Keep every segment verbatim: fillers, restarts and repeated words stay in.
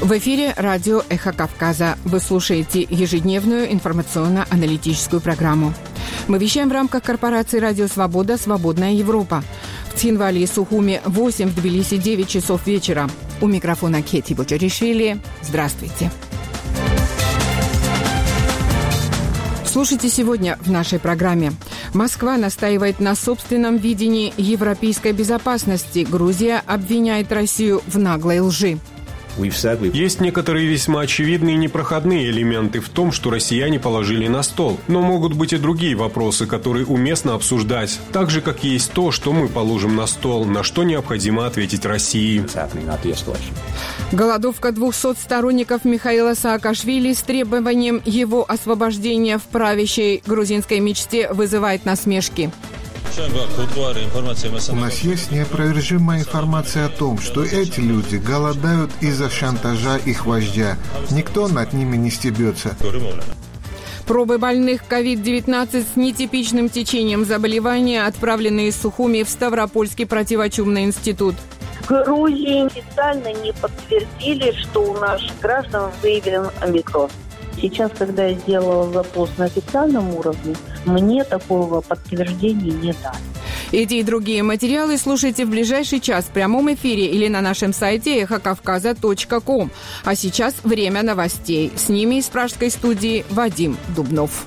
В эфире радио «Эхо Кавказа». Вы слушаете ежедневную информационно-аналитическую программу. Мы вещаем в рамках корпорации «Радио Свобода. Свободная Европа». В Цхинвале и Сухуме восемь, в Тбилиси девять часов вечера. У микрофона Кети Бочаришвили. Здравствуйте. Слушайте сегодня в нашей программе. Москва настаивает на собственном видении европейской безопасности. Грузия обвиняет Россию в наглой лжи. Есть некоторые весьма очевидные и непроходные элементы в том, что россияне положили на стол. Но могут быть и другие вопросы, которые уместно обсуждать. Так же, как есть то, что мы положим на стол, на что необходимо ответить России. Голодовка двухсот сторонников Михаила Саакашвили с требованием его освобождения в правящей грузинской мечте вызывает насмешки. У нас есть неопровержимая информация о том, что эти люди голодают из-за шантажа их вождя. Никто над ними не стебется. Пробы больных ковид девятнадцать с нетипичным течением заболевания, отправленные из Сухуми в Ставропольский противочумный институт. В Грузии официально не подтвердили, что у наших граждан выявлен омикрон. Сейчас, когда я сделала запрос на официальном уровне, мне такого подтверждения не дали. Эти и другие материалы слушайте в ближайший час в прямом эфире или на нашем сайте эхо кавказа точка ком. А сейчас время новостей. С ними из пражской студии Вадим Дубнов.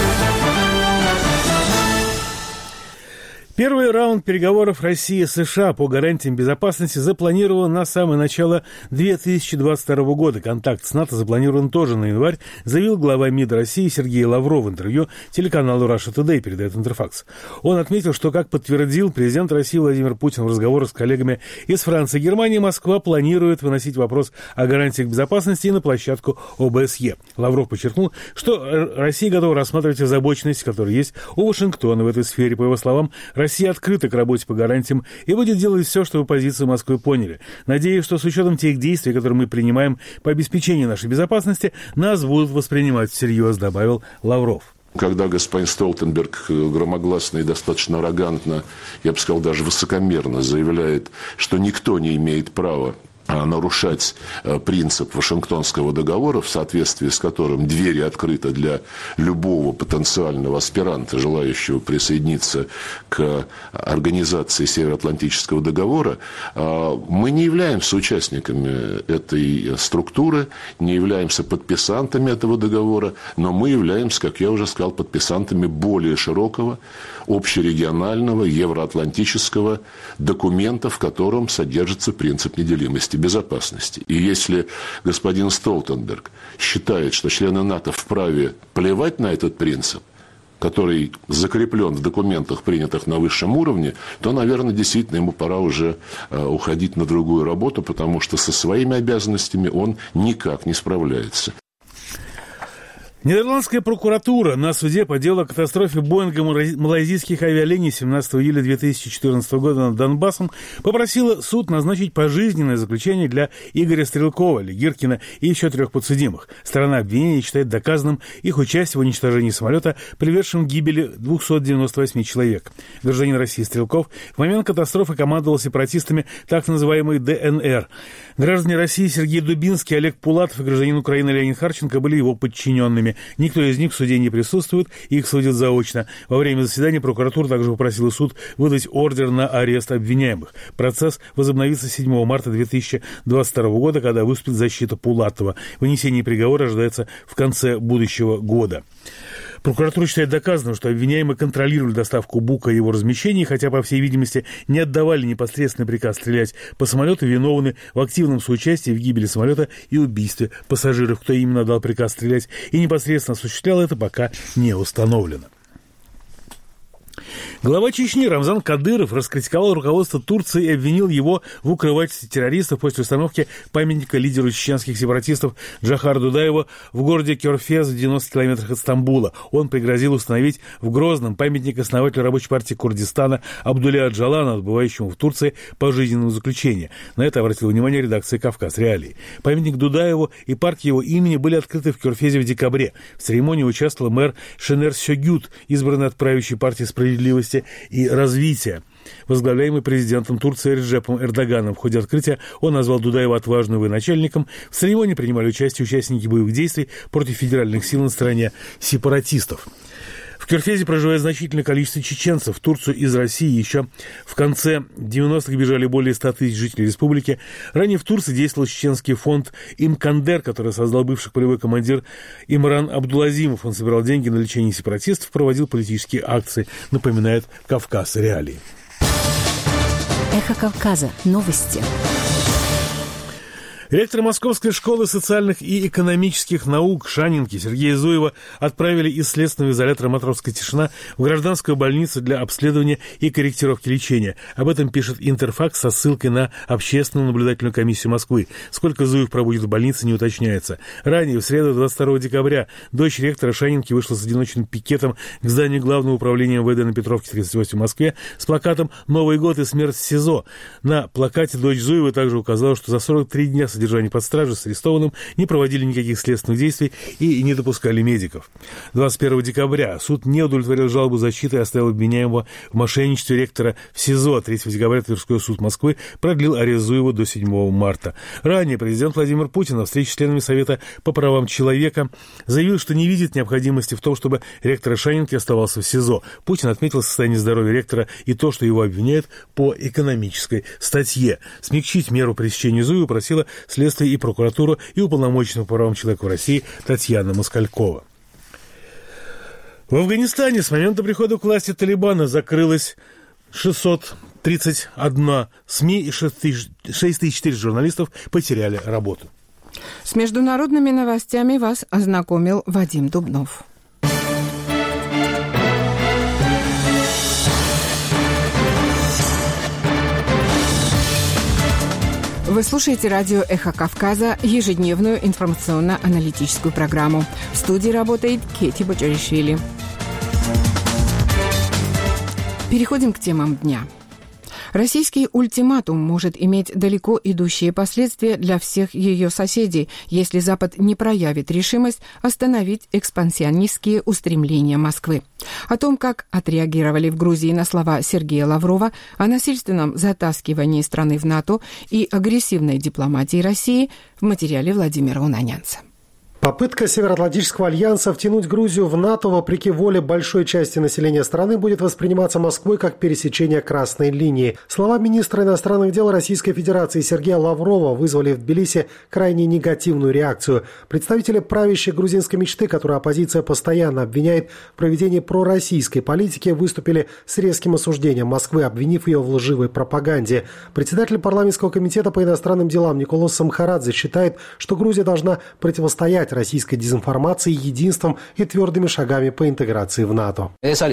Первый раунд переговоров России и США по гарантиям безопасности запланирован на самое начало две тысячи двадцать второго года. Контакт с НАТО запланирован тоже на январь, заявил глава МИД России Сергей Лавров в интервью телеканалу Russia Today, передает Интерфакс. Он отметил, что, как подтвердил президент России Владимир Путин в разговорах с коллегами из Франции и Германии, Москва планирует выносить вопрос о гарантиях безопасности на площадку о бэ эс е. Лавров подчеркнул, что Россия готова рассматривать озабоченность, которая есть у Вашингтона в этой сфере. По его словам, Россия открыта к работе по гарантиям и будет делать все, чтобы позицию Москвы поняли. Надеюсь, что с учетом тех действий, которые мы принимаем по обеспечению нашей безопасности, нас будут воспринимать всерьез, добавил Лавров. Когда господин Столтенберг громогласно и достаточно аррогантно, я бы сказал, даже высокомерно заявляет, что никто не имеет права нарушать принцип Вашингтонского договора, в соответствии с которым двери открыты для любого потенциального аспиранта, желающего присоединиться к организации Североатлантического договора, мы не являемся участниками этой структуры, не являемся подписантами этого договора, но мы являемся, как я уже сказал, подписантами более широкого, общерегионального, евроатлантического документа, в котором содержится принцип неделимости безопасности. И если господин Столтенберг считает, что члены НАТО вправе плевать на этот принцип, который закреплен в документах, принятых на высшем уровне, то, наверное, действительно ему пора уже э, уходить на другую работу, потому что со своими обязанностями он никак не справляется. Нидерландская прокуратура на суде по делу о катастрофе Боинга малайзийских авиалиний семнадцатого июля две тысячи четырнадцатого года над Донбассом попросила суд назначить пожизненное заключение для Игоря Стрелкова, Легиркина и еще трех подсудимых. Сторона обвинения считает доказанным их участие в уничтожении самолета, приведшем к гибели двухсот девяноста восьми человек. Гражданин России Стрелков в момент катастрофы командовал сепаратистами так называемой дэ эн эр. Граждане России Сергей Дубинский, Олег Пулатов и гражданин Украины Леонид Харченко были его подчиненными. Никто из них в суде не присутствует, их судят заочно. Во время заседания прокуратура также попросила суд выдать ордер на арест обвиняемых. Процесс возобновится седьмого марта две тысячи двадцать второго года, когда выступит защита Пулатова. Вынесение приговора ожидается в конце будущего года. Прокуратура считает доказанным, что обвиняемые контролировали доставку Бука и его размещение, хотя, по всей видимости, не отдавали непосредственный приказ стрелять по самолету, виновны в активном соучастии в гибели самолета и убийстве пассажиров. Кто именно дал приказ стрелять и непосредственно осуществлял это, пока не установлено. Глава Чечни Рамзан Кадыров раскритиковал руководство Турции и обвинил его в укрывательстве террористов после установки памятника лидеру чеченских сепаратистов Джохару Дудаеву в городе Кёрфез в девяноста километрах от Стамбула. Он пригрозил установить в Грозном памятник основателю Рабочей партии Курдистана Абдуле Аджалану, отбывающему в Турции пожизненного заключения. На это обратила внимание редакция «Кавказ Реалии». Памятник Дудаеву и парк его имени были открыты в Кёрфезе в декабре. В церемонии участвовал мэр Шенер Сёгют, избранный от правящей партии «Справедливость» стабильности и развития. Возглавляемый президентом Турции Реджепом Эрдоганом, в ходе открытия он назвал Дудаева отважным военачальником. В церемонии принимали участие участники боевых действий против федеральных сил на стороне сепаратистов. В Киргизии проживает значительное количество чеченцев. В Турцию из России еще в конце девяностых бежали более ста тысяч жителей республики. Ранее в Турции действовал чеченский фонд «Имкандер», который создал бывший полевой командир Имран Абдулазимов. Он собирал деньги на лечение сепаратистов, проводил политические акции, напоминает «Кавказ. Реалии». Эхо Кавказа. Новости. Ректора Московской школы социальных и экономических наук Шанинки Сергея Зуева отправили из следственного изолятора «Матровская тишина» в гражданскую больницу для обследования и корректировки лечения. Об этом пишет Интерфакс со ссылкой на Общественную наблюдательную комиссию Москвы. Сколько Зуев пробудет в больнице, не уточняется. Ранее, в среду двадцать второго декабря, дочь ректора Шанинки вышла с одиночным пикетом к зданию Главного управления эм вэ дэ на Петровке, тридцать восемь в Москве с плакатом «Новый год и смерть в СИЗО». На плакате дочь Зуева также указала, что за сорок три дня содержания под стражей с арестованным не проводили никаких следственных действий и не допускали медиков. двадцать первого декабря суд не удовлетворил жалобу защиты и оставил обвиняемого в мошенничестве ректора в СИЗО. третьего декабря Тверской суд Москвы продлил арест Зуева до седьмого марта. Ранее президент Владимир Путин на встрече с членами Совета по правам человека заявил, что не видит необходимости в том, чтобы ректор Шанинки оставался в СИЗО. Путин отметил состояние здоровья ректора и то, что его обвиняют по экономической статье. Смягчить меру пресечения Зуева просила следствие и прокуратуру, и уполномоченного по правам человека в России Татьяна Москалькова. В Афганистане с момента прихода к власти Талибана закрылось шестьсот тридцать одна СМИ и шесть тысяч четыреста журналистов потеряли работу. С международными новостями вас ознакомил Вадим Дубнов. Вы слушаете радио «Эхо Кавказа», ежедневную информационно-аналитическую программу. В студии работает Кети Бочаришвили. Переходим к темам дня. Российский ультиматум может иметь далеко идущие последствия для всех ее соседей, если Запад не проявит решимость остановить экспансионистские устремления Москвы. О том, как отреагировали в Грузии на слова Сергея Лаврова о насильственном затаскивании страны в НАТО и агрессивной дипломатии России, в материале Владимира Унанянца. Попытка Североатлантического альянса втянуть Грузию в НАТО вопреки воле большой части населения страны будет восприниматься Москвой как пересечение красной линии. Слова министра иностранных дел Российской Федерации Сергея Лаврова вызвали в Тбилиси крайне негативную реакцию. Представители правящей грузинской мечты, которую оппозиция постоянно обвиняет в проведении пророссийской политики, выступили с резким осуждением Москвы, обвинив ее в лживой пропаганде. Председатель парламентского комитета по иностранным делам Николос Самхарадзе считает, что Грузия должна противостоять российской дезинформации единством и твердыми шагами по интеграции в НАТО.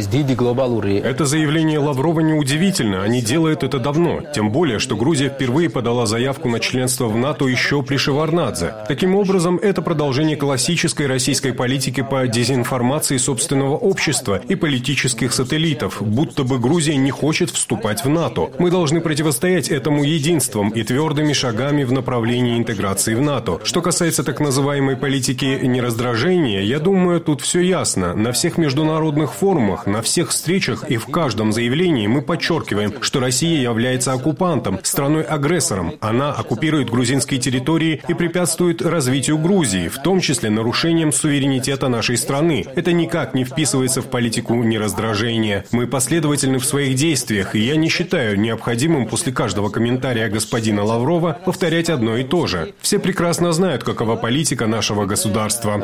Это заявление Лаврова неудивительно, они делают это давно. Тем более, что Грузия впервые подала заявку на членство в НАТО еще при Шеварднадзе. Таким образом, это продолжение классической российской политики по дезинформации собственного общества и политических сателлитов, будто бы Грузия не хочет вступать в НАТО. Мы должны противостоять этому единством и твердыми шагами в направлении интеграции в НАТО. Что касается так называемой политики нераздражения, я думаю, тут все ясно. На всех международных форумах, на всех встречах и в каждом заявлении мы подчеркиваем, что Россия является оккупантом, страной-агрессором. Она оккупирует грузинские территории и препятствует развитию Грузии, в том числе нарушением суверенитета нашей страны. Это никак не вписывается в политику нераздражения. Мы последовательны в своих действиях, и я не считаю необходимым после каждого комментария господина Лаврова повторять одно и то же. Все прекрасно знают, какова политика нашего государства. государства.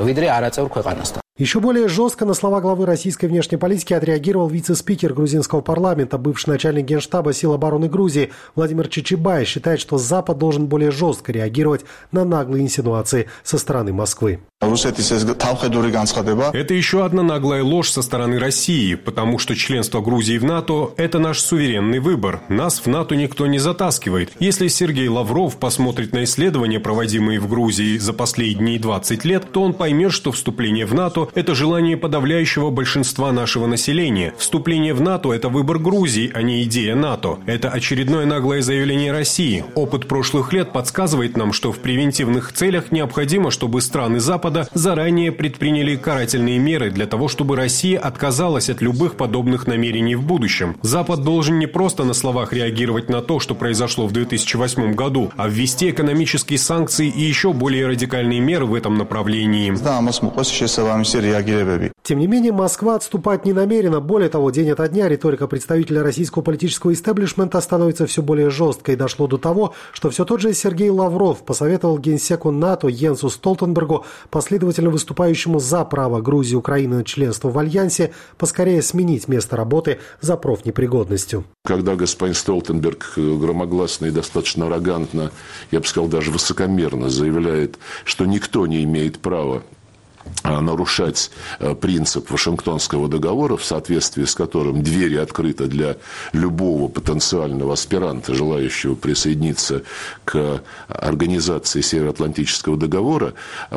Еще более жестко на слова главы российской внешней политики отреагировал вице-спикер грузинского парламента, бывший начальник Генштаба сил обороны Грузии Владимир Чичибай, считает, что Запад должен более жестко реагировать на наглые инсинуации со стороны Москвы. Это еще одна наглая ложь со стороны России, потому что членство Грузии в НАТО – это наш суверенный выбор. Нас в НАТО никто не затаскивает. Если Сергей Лавров посмотрит на исследования, проводимые в Грузии за последние двадцать лет, то он поймет, что вступление в НАТО – это желание подавляющего большинства нашего населения. Вступление в НАТО – это выбор Грузии, а не идея НАТО. Это очередное наглое заявление России. Опыт прошлых лет подсказывает нам, что в превентивных целях необходимо, чтобы страны Запада Запада заранее предприняли карательные меры для того, чтобы Россия отказалась от любых подобных намерений в будущем. Запад должен не просто на словах реагировать на то, что произошло в две тысячи восьмом году, а ввести экономические санкции и еще более радикальные меры в этом направлении. Тем не менее, Москва отступать не намерена. Более того, день ото дня риторика представителя российского политического истеблишмента становится все более жесткой. Дошло до того, что все тот же Сергей Лавров посоветовал генсеку НАТО Йенсу Столтенбергу, последовательно выступающему за право Грузии и Украины на членство в Альянсе, поскорее сменить место работы за профнепригодностью. Когда господин Столтенберг громогласно и достаточно аррогантно, я бы сказал, даже высокомерно заявляет, что никто не имеет права нарушать принцип Вашингтонского договора, в соответствии с которым двери открыты для любого потенциального аспиранта, желающего присоединиться к организации Североатлантического договора,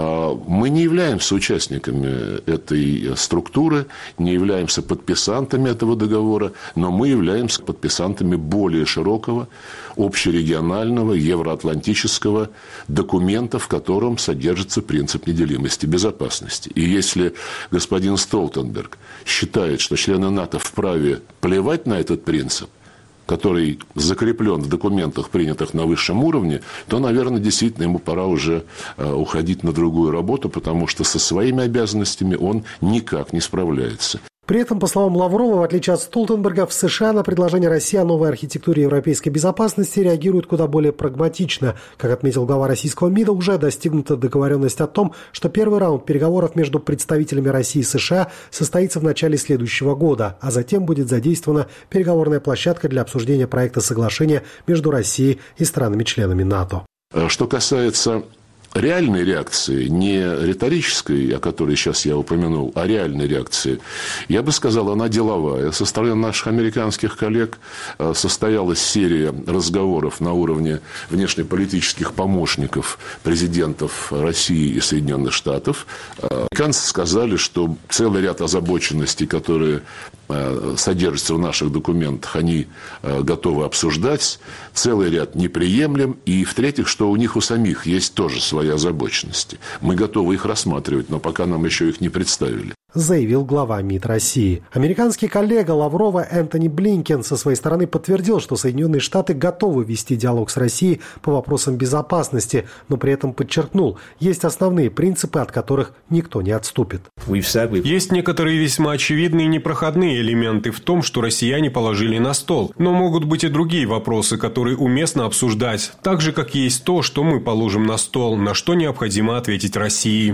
мы не являемся участниками этой структуры, не являемся подписантами этого договора, но мы являемся подписантами более широкого, общерегионального, евроатлантического документа, в котором содержится принцип неделимости безопасности. И если господин Столтенберг считает, что члены НАТО вправе плевать на этот принцип, который закреплен в документах, принятых на высшем уровне, то, наверное, действительно ему пора уже уходить на другую работу, потому что со своими обязанностями он никак не справляется. При этом, по словам Лаврова, в отличие от Столтенберга, в США на предложение России о новой архитектуре европейской безопасности реагируют куда более прагматично. Как отметил глава российского МИДа, уже достигнута договоренность о том, что первый раунд переговоров между представителями России и США состоится в начале следующего года, а затем будет задействована переговорная площадка для обсуждения проекта соглашения между Россией и странами-членами НАТО. Что касается реальной реакции, не риторической, о которой сейчас я упомянул, а реальной реакции, я бы сказал, она деловая. Со стороны наших американских коллег состоялась серия разговоров на уровне внешнеполитических помощников президентов России и Соединенных Штатов. Американцы сказали, что целый ряд озабоченностей, которые содержатся в наших документах, они готовы обсуждать, целый ряд неприемлем, и, в-третьих, что у них у самих есть тоже свои озабоченности. Мы готовы их рассматривать, но пока нам еще их не представили, заявил глава МИД России. Американский коллега Лаврова Энтони Блинкен со своей стороны подтвердил, что Соединенные Штаты готовы вести диалог с Россией по вопросам безопасности, но при этом подчеркнул, есть основные принципы, от которых никто не отступит. Есть некоторые весьма очевидные непроходные элементы в том, что россияне положили на стол, но могут быть и другие вопросы, которые уместно обсуждать, так же, как есть то, что мы положим на стол, на что необходимо ответить России,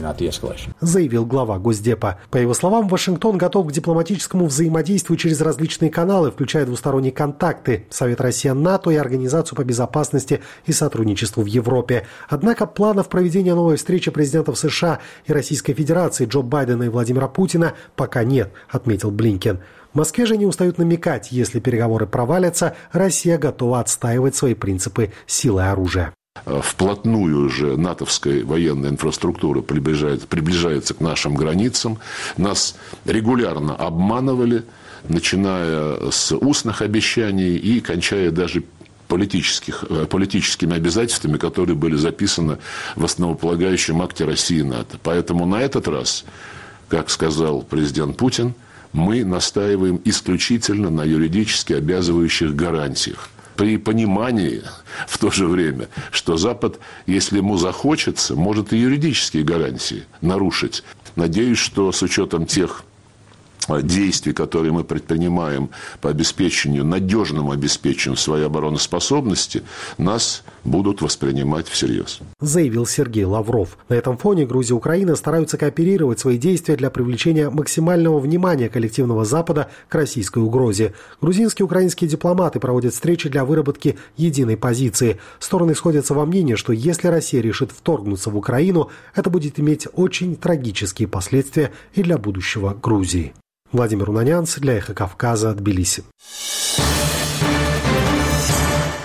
заявил глава Госдепа. По его словам, Вашингтон готов к дипломатическому взаимодействию через различные каналы, включая двусторонние контакты, Совет Россия-НАТО и Организацию по безопасности и сотрудничеству в Европе. Однако планов проведения новой встречи президентов США и Российской Федерации Джо Байдена и Владимира Путина пока нет, отметил Блинкен. В Москве же не устают намекать, если переговоры провалятся, Россия готова отстаивать свои принципы силой оружия. Вплотную же натовская военная инфраструктура приближается, приближается к нашим границам. Нас регулярно обманывали, начиная с устных обещаний и кончая даже политических, политическими обязательствами, которые были записаны в основополагающем акте России и НАТО. Поэтому на этот раз, как сказал президент Путин, мы настаиваем исключительно на юридически обязывающих гарантиях. При понимании в то же время, что Запад, если ему захочется, может и юридические гарантии нарушить. Надеюсь, что с учетом тех действий, которые мы предпринимаем по обеспечению, надежному обеспечению своей обороноспособности, нас будут воспринимать всерьез, заявил Сергей Лавров. На этом фоне Грузия и Украина стараются кооперировать свои действия для привлечения максимального внимания коллективного Запада к российской угрозе. Грузинские и украинские дипломаты проводят встречи для выработки единой позиции. Стороны сходятся во мнении, что если Россия решит вторгнуться в Украину, это будет иметь очень трагические последствия и для будущего Грузии. Владимир Унанянц для «Эхо Кавказа», Тбилиси.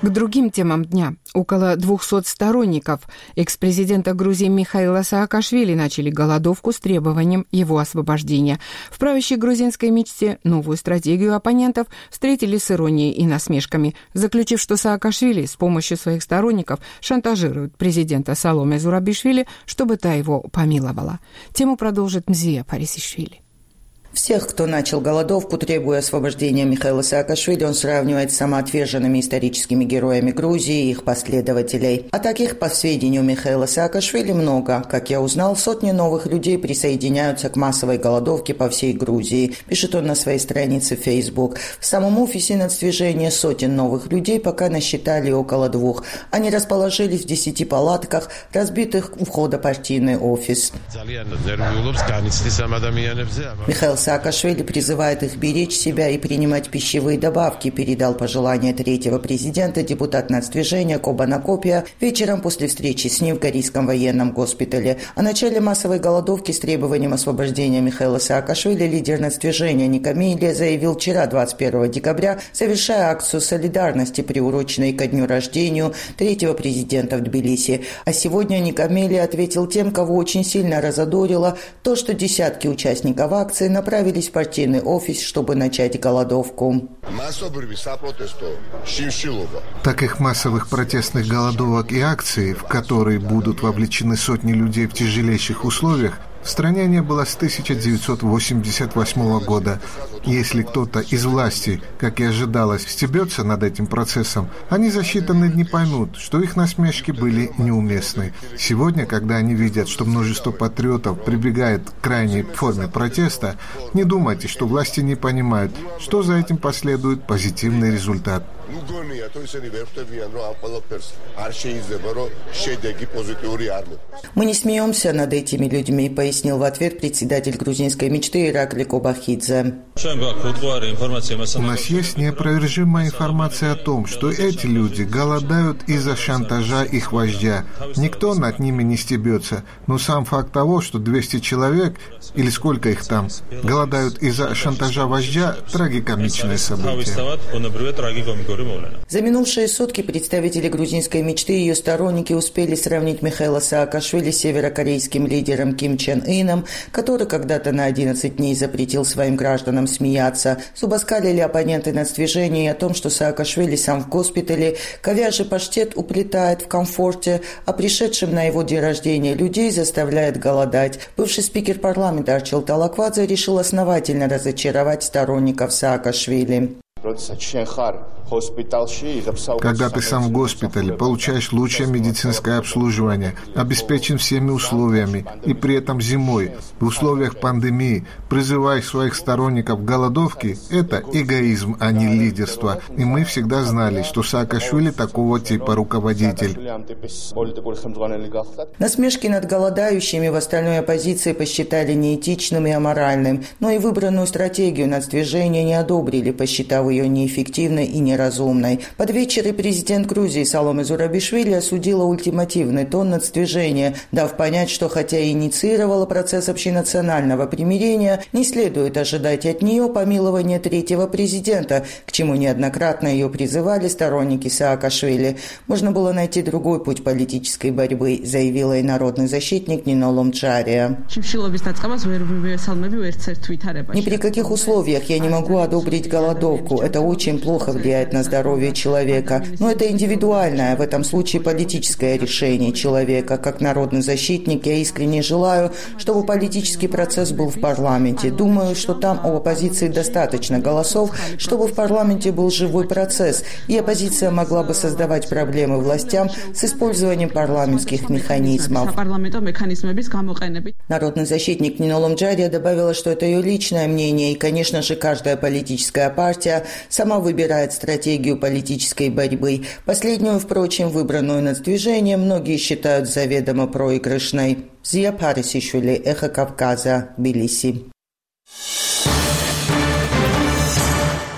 К другим темам дня. Около двухсот сторонников экс-президента Грузии Михаила Саакашвили начали голодовку с требованием его освобождения. В правящей грузинской мечте новую стратегию оппонентов встретили с иронией и насмешками, заключив, что Саакашвили с помощью своих сторонников шантажирует президента Саломе Зурабишвили, чтобы та его помиловала. Тему продолжит Мзия Парисишвили. Всех, кто начал голодовку, требуя освобождения Михаила Саакашвили, он сравнивает с самоотверженными историческими героями Грузии и их последователей. А таких, по сведению Михаила Саакашвили, много. Как я узнал, сотни новых людей присоединяются к массовой голодовке по всей Грузии, пишет он на своей странице в Facebook. В самом офисе нацдвижения сотен новых людей пока насчитали около двух. Они расположились в десяти палатках, разбитых у входа в партийный офис. Михаил Саакашвили призывает их беречь себя и принимать пищевые добавки, передал пожелание третьего президента депутат нацдвижения Кобана Копия вечером после встречи с ним в Горийском военном госпитале. О начале массовой голодовки с требованием освобождения Михаила Саакашвили лидер нацдвижения Никамилия заявил вчера, двадцать первого декабря, завершая акцию солидарности, приуроченной ко дню рождения третьего президента в Тбилиси. А сегодня Никамилия ответил тем, кого очень сильно разодорило то, что десятки участников акции направились в партийный офис, чтобы начать голодовку. Таких массовых протестных голодовок и акций, в которые будут вовлечены сотни людей в тяжелейших условиях, в стране не было с тысяча девятьсот восемьдесят восьмого года. Если кто-то из власти, как и ожидалось, стебется над этим процессом, они за считанные дни поймут, что их насмешки были неуместны. Сегодня, когда они видят, что множество патриотов прибегает к крайней форме протеста, не думайте, что власти не понимают, что за этим последует позитивный результат. Мы не смеемся над этими людьми, пояснил в ответ председатель грузинской мечты Иракли Кобахидзе. У нас есть неопровержимая информация о том, что эти люди голодают из-за шантажа их вождя. Никто над ними не стебется, но сам факт того, что двести человек, или сколько их там, голодают из-за шантажа вождя, трагикомичное событие. За минувшие сутки представители грузинской мечты и ее сторонники успели сравнить Михаила Саакашвили с северокорейским лидером Ким Чен Ыном, который когда-то на одиннадцать дней запретил своим гражданам смеяться. Зубоскалили оппоненты нацдвижения о том, что Саакашвили сам в госпитале, ковяжий паштет уплетает в комфорте, а пришедшим на его день рождения людей заставляет голодать. Бывший спикер парламента Арчил Талаквадзе решил основательно разочаровать сторонников Саакашвили. Когда ты сам в госпитале, получаешь лучшее медицинское обслуживание, обеспечен всеми условиями, и при этом зимой, в условиях пандемии, призываешь своих сторонников к голодовке, это эгоизм, а не лидерство. И мы всегда знали, что Саакашвили такого типа руководитель. Насмешки над голодающими в остальной оппозиции посчитали неэтичным и аморальным, но и выбранную стратегию нацдвижения не одобрили, посчитав ее неэффективной и неразумной. Под вечер и президент Грузии Саломе Зурабишвили осудила ультимативный тон нацдвижения, дав понять, что хотя и инициировала процесс общенационального примирения, не следует ожидать от нее помилования третьего президента, к чему неоднократно ее призывали сторонники Саакашвили. Можно было найти другой путь политической борьбы, заявила и народный защитник Нино Ломджария. Ни при каких условиях я не могу одобрить голодовку. Это очень плохо влияет на здоровье человека. Но это индивидуальное, в этом случае политическое решение человека. Как народный защитник я искренне желаю, чтобы политический процесс был в парламенте. Думаю, что там у оппозиции достаточно голосов, чтобы в парламенте был живой процесс, и оппозиция могла бы создавать проблемы властям с использованием парламентских механизмов. Народный защитник Нино Ломджария добавила, что это ее личное мнение, и, конечно же, каждая политическая партия сама выбирает стратегию политической борьбы. Последнюю, впрочем, выбранную нацдвижением, многие считают заведомо проигрышной. Зия Парисишвили, Эхо Кавказа, Тбилиси.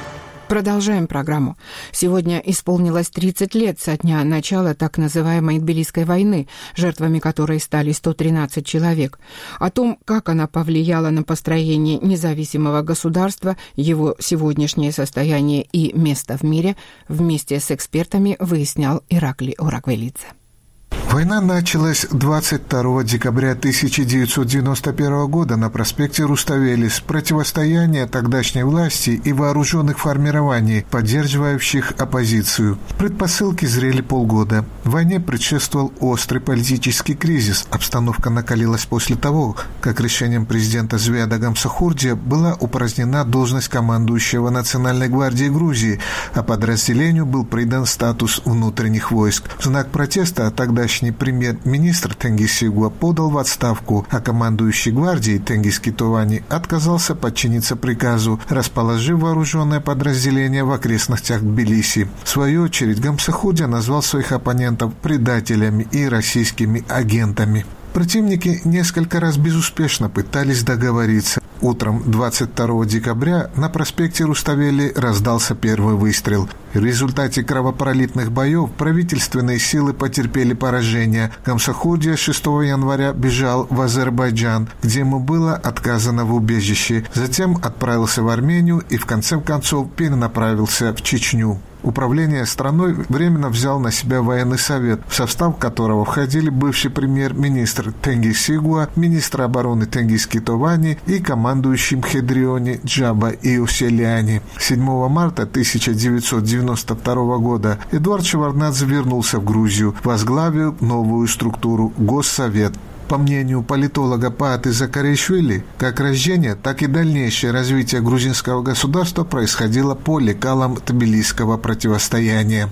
Продолжаем программу. Сегодня исполнилось тридцать лет со дня начала так называемой Тбилисской войны, жертвами которой стали сто тринадцать человек. О том, как она повлияла на построение независимого государства, его сегодняшнее состояние и место в мире, вместе с экспертами выяснял Ираклий Ораквелидзе. Война началась двадцать второго декабря тысяча девятьсот девяносто первого года на проспекте Руставели с противостояния тогдашней власти и вооруженных формирований, поддерживающих оппозицию. Предпосылки зрели полгода. Войне предшествовал острый политический кризис. Обстановка накалилась после того, как решением президента Звияда Гамсахурдия была упразднена должность командующего Национальной гвардии Грузии, а подразделению был придан статус внутренних войск. В знак протеста тогдашний премьер-министр Тенгиз Сигуа подал в отставку, а командующий гвардией Тенгиз Китовани отказался подчиниться приказу, расположив вооруженное подразделение в окрестностях Тбилиси. В свою очередь Гамсахурдия назвал своих оппонентов предателями и российскими агентами. Противники несколько раз безуспешно пытались договориться. Утром двадцать второго декабря на проспекте Руставели раздался первый выстрел. В результате кровопролитных боев правительственные силы потерпели поражение. Гамсахурдия шестого января бежал в Азербайджан, где ему было отказано в убежище. Затем отправился в Армению и в конце концов перенаправился в Чечню. Управление страной временно взял на себя военный совет, в состав которого входили бывший премьер-министр Тенгиз Сигуа, министр обороны Тенгиз Китовани и командующий Мхедриони Джаба Иоселяни. седьмого марта тысяча девятьсот девяносто второго года Эдуард Шеварднадзе вернулся в Грузию, возглавив новую структуру Госсовет. По мнению политолога Пааты Закаришвили, как рождение, так и дальнейшее развитие грузинского государства происходило по лекалам тбилисского противостояния.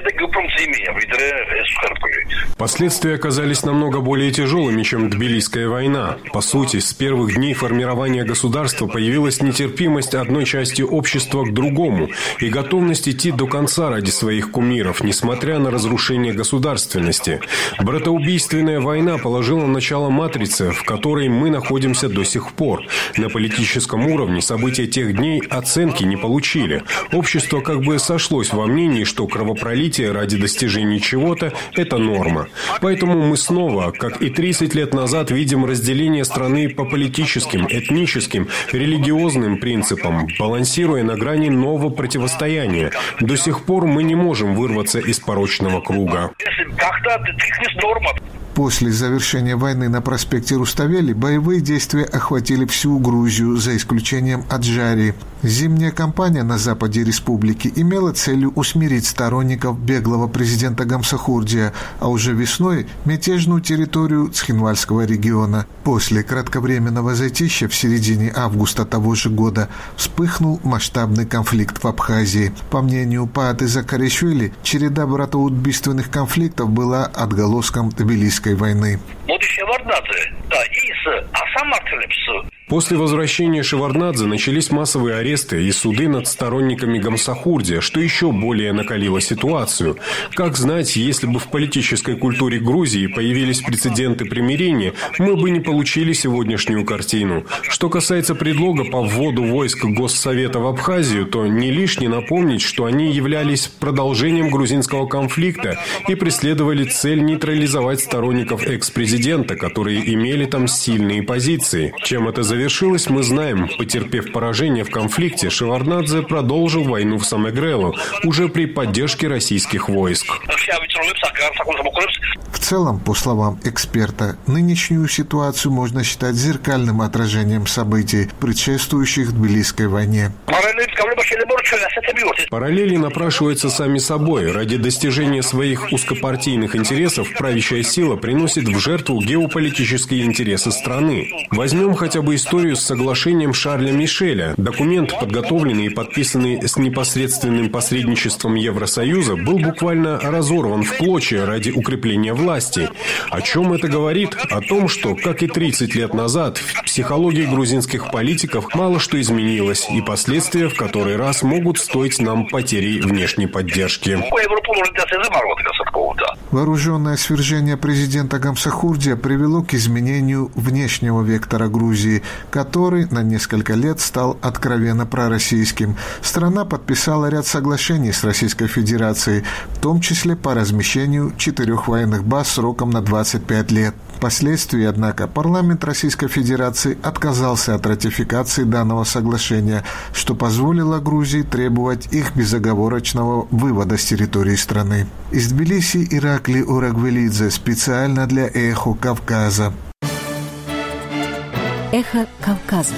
Последствия оказались намного более тяжелыми, чем Тбилисская война. По сути, с первых дней формирования государства появилась нетерпимость одной части общества к другому и готовность идти до конца ради своих кумиров, несмотря на разрушение государственности. Братоубийственная война положила начало матрице, в которой мы находимся до сих пор. На политическом уровне события тех дней оценки не получили. Общество как бы сошлось во мнении, что кровопролитие ради достижения чего-то – это норма. Поэтому мы снова, как и тридцать лет назад, видим разделение страны по политическим, этническим, религиозным принципам, балансируя на грани нового противостояния. До сих пор мы не можем вырваться из порочного круга. После завершения войны на проспекте Руставели боевые действия охватили всю Грузию, за исключением Аджарии. Зимняя кампания на западе республики имела целью усмирить сторонников беглого президента Гамсахурдия, а уже весной – мятежную территорию Цхинвальского региона. После кратковременного затишья в середине августа того же года вспыхнул масштабный конфликт в Абхазии. По мнению Пааты Закаришвили, череда братоубийственных конфликтов была отголоском Тбилисской войны. После возвращения Шеварднадзе начались массовые аресты и суды над сторонниками Гамсахурдия, что еще более накалило ситуацию. Как знать, если бы в политической культуре Грузии появились прецеденты примирения, мы бы не получили сегодняшнюю картину. Что касается предлога по вводу войск Госсовета в Абхазию, то не лишне напомнить, что они являлись продолжением грузинского конфликта и преследовали цель нейтрализовать сторонников экс-президента, которые имели там сильные позиции. Чем это завершилось, мы знаем. Потерпев поражение в конфликте, Шеварднадзе продолжил войну в Самегрелу, уже при поддержке российских войск. В целом, по словам эксперта, нынешнюю ситуацию можно считать зеркальным отражением событий, предшествующих Тбилисской войне. Параллели напрашиваются сами собой. Ради достижения своих узкопартийных интересов правящая сила приносит в жертву геополитические интересы страны. Возьмем хотя бы историю с соглашением Шарля Мишеля. Документ, подготовленный и подписанный с непосредственным посредничеством Евросоюза, был буквально разорван в клочья ради укрепления власти. О чем это говорит? О том, что, как и тридцать лет назад, в психологии грузинских политиков мало что изменилось, и последствия в который раз могут стоить нам потери внешней поддержки. Вооруженное свержение президента Гамсахурдия привело к изменению внешнего вектора Грузии, который на несколько лет стал откровенно пророссийским. Страна подписала ряд соглашений с Российской Федерацией, в том числе по размещению четырех военных баз сроком на двадцать пять лет. Впоследствии, однако, парламент Российской Федерации отказался от ратификации данного соглашения, что позволило Грузии требовать их безоговорочного вывода с территории страны. Из Тбилиси Иракли Урагвелидзе специально для «Эхо Кавказа». «Эхо Кавказа».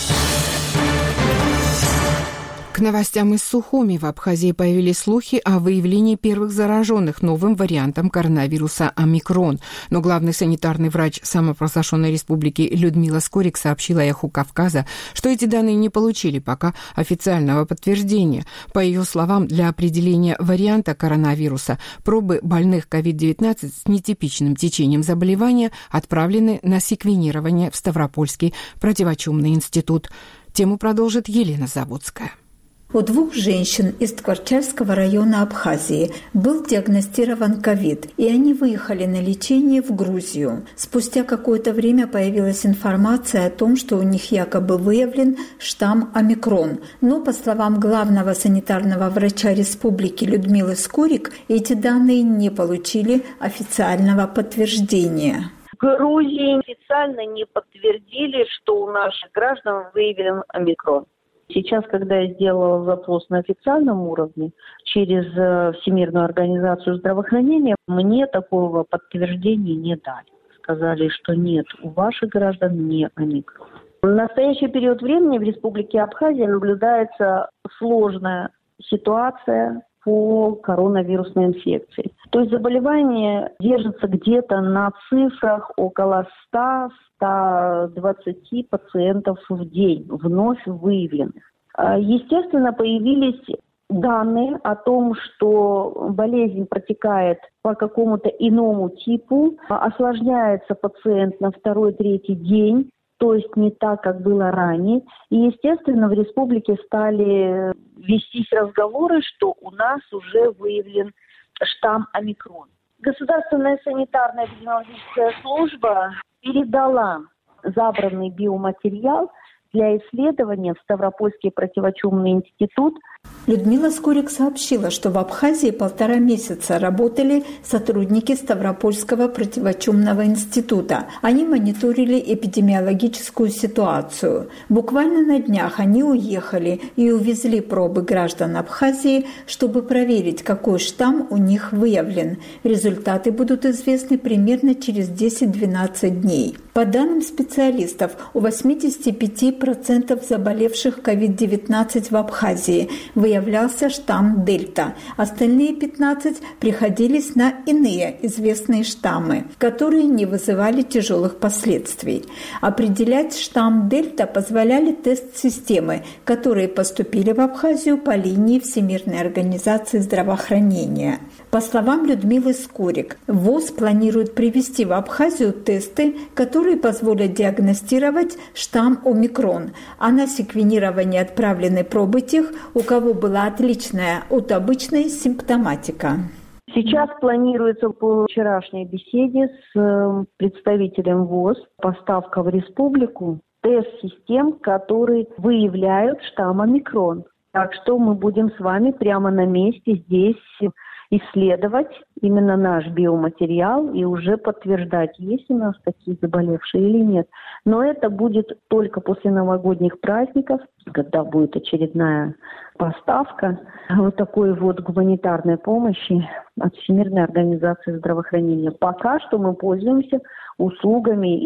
К новостям из Сухуми. В Абхазии появились слухи о выявлении первых зараженных новым вариантом коронавируса омикрон. Но главный санитарный врач самопровозглашенной республики Людмила Скорик сообщила «Эху Кавказа», что эти данные не получили пока официального подтверждения. По ее словам, для определения варианта коронавируса пробы больных ковид девятнадцать с нетипичным течением заболевания отправлены на секвенирование в Ставропольский противочумный институт. Тему продолжит Елена Заводская. У двух женщин из Ткварчальского района Абхазии был диагностирован ковид, и они выехали на лечение в Грузию. Спустя какое-то время появилась информация о том, что у них якобы выявлен штамм омикрон. Но, по словам главного санитарного врача республики Людмилы Скорик, эти данные не получили официального подтверждения. В Грузии официально не подтвердили, что у наших граждан выявлен омикрон. Сейчас, когда я сделала запрос на официальном уровне через Всемирную организацию здравоохранения, мне такого подтверждения не дали. Сказали, что нет, у ваших граждан не омикрон. В настоящий период времени в Республике Абхазия наблюдается сложная ситуация по коронавирусной инфекции. То есть заболевание держится где-то на цифрах около ста - ста двадцати пациентов в день, вновь выявленных. Естественно, появились данные о том, что болезнь протекает по какому-то иному типу, осложняется пациент на второй-третий день, то есть не так, как было ранее. И, естественно, в республике стали вестись разговоры, что у нас уже выявлен штамм омикрон. Государственная санитарная эпидемиологическая служба передала забранный биоматериал для исследования в Ставропольский противочумный институт. Людмила Скорик сообщила, что в Абхазии полтора месяца работали сотрудники Ставропольского противочумного института. Они мониторили эпидемиологическую ситуацию. Буквально на днях они уехали и увезли пробы граждан Абхазии, чтобы проверить, какой штамм у них выявлен. Результаты будут известны примерно через десять-двенадцать дней. По данным специалистов, у восемьдесят пять процентов заболевших ковид девятнадцать в Абхазии выявлялся штамм дельта. Остальные пятнадцать приходились на иные известные штаммы, которые не вызывали тяжелых последствий. Определять штамм дельта позволяли тест-системы, которые поступили в Абхазию по линии Всемирной организации здравоохранения. По словам Людмилы Скорик, ВОЗ планирует привести в Абхазию тесты, которые позволят диагностировать штамм омикрон, а на секвенирование отправлены пробы тех, у кого была отличная от обычной симптоматика. Сейчас планируется по вчерашней беседе с представителем ВОЗ поставка в республику тест-систем, которые выявляют штамм омикрон. Так что мы будем с вами прямо на месте здесь исследовать именно наш биоматериал и уже подтверждать, есть у нас такие заболевшие или нет. Но это будет только после новогодних праздников, когда будет очередная поставка вот такой вот гуманитарной помощи от Всемирной организации здравоохранения. Пока что мы пользуемся услугами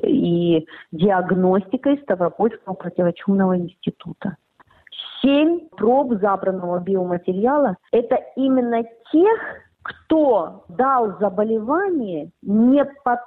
и, и диагностикой Ставропольского противочумного института. Семь проб забранного биоматериала – это именно тех, кто дал заболевание не по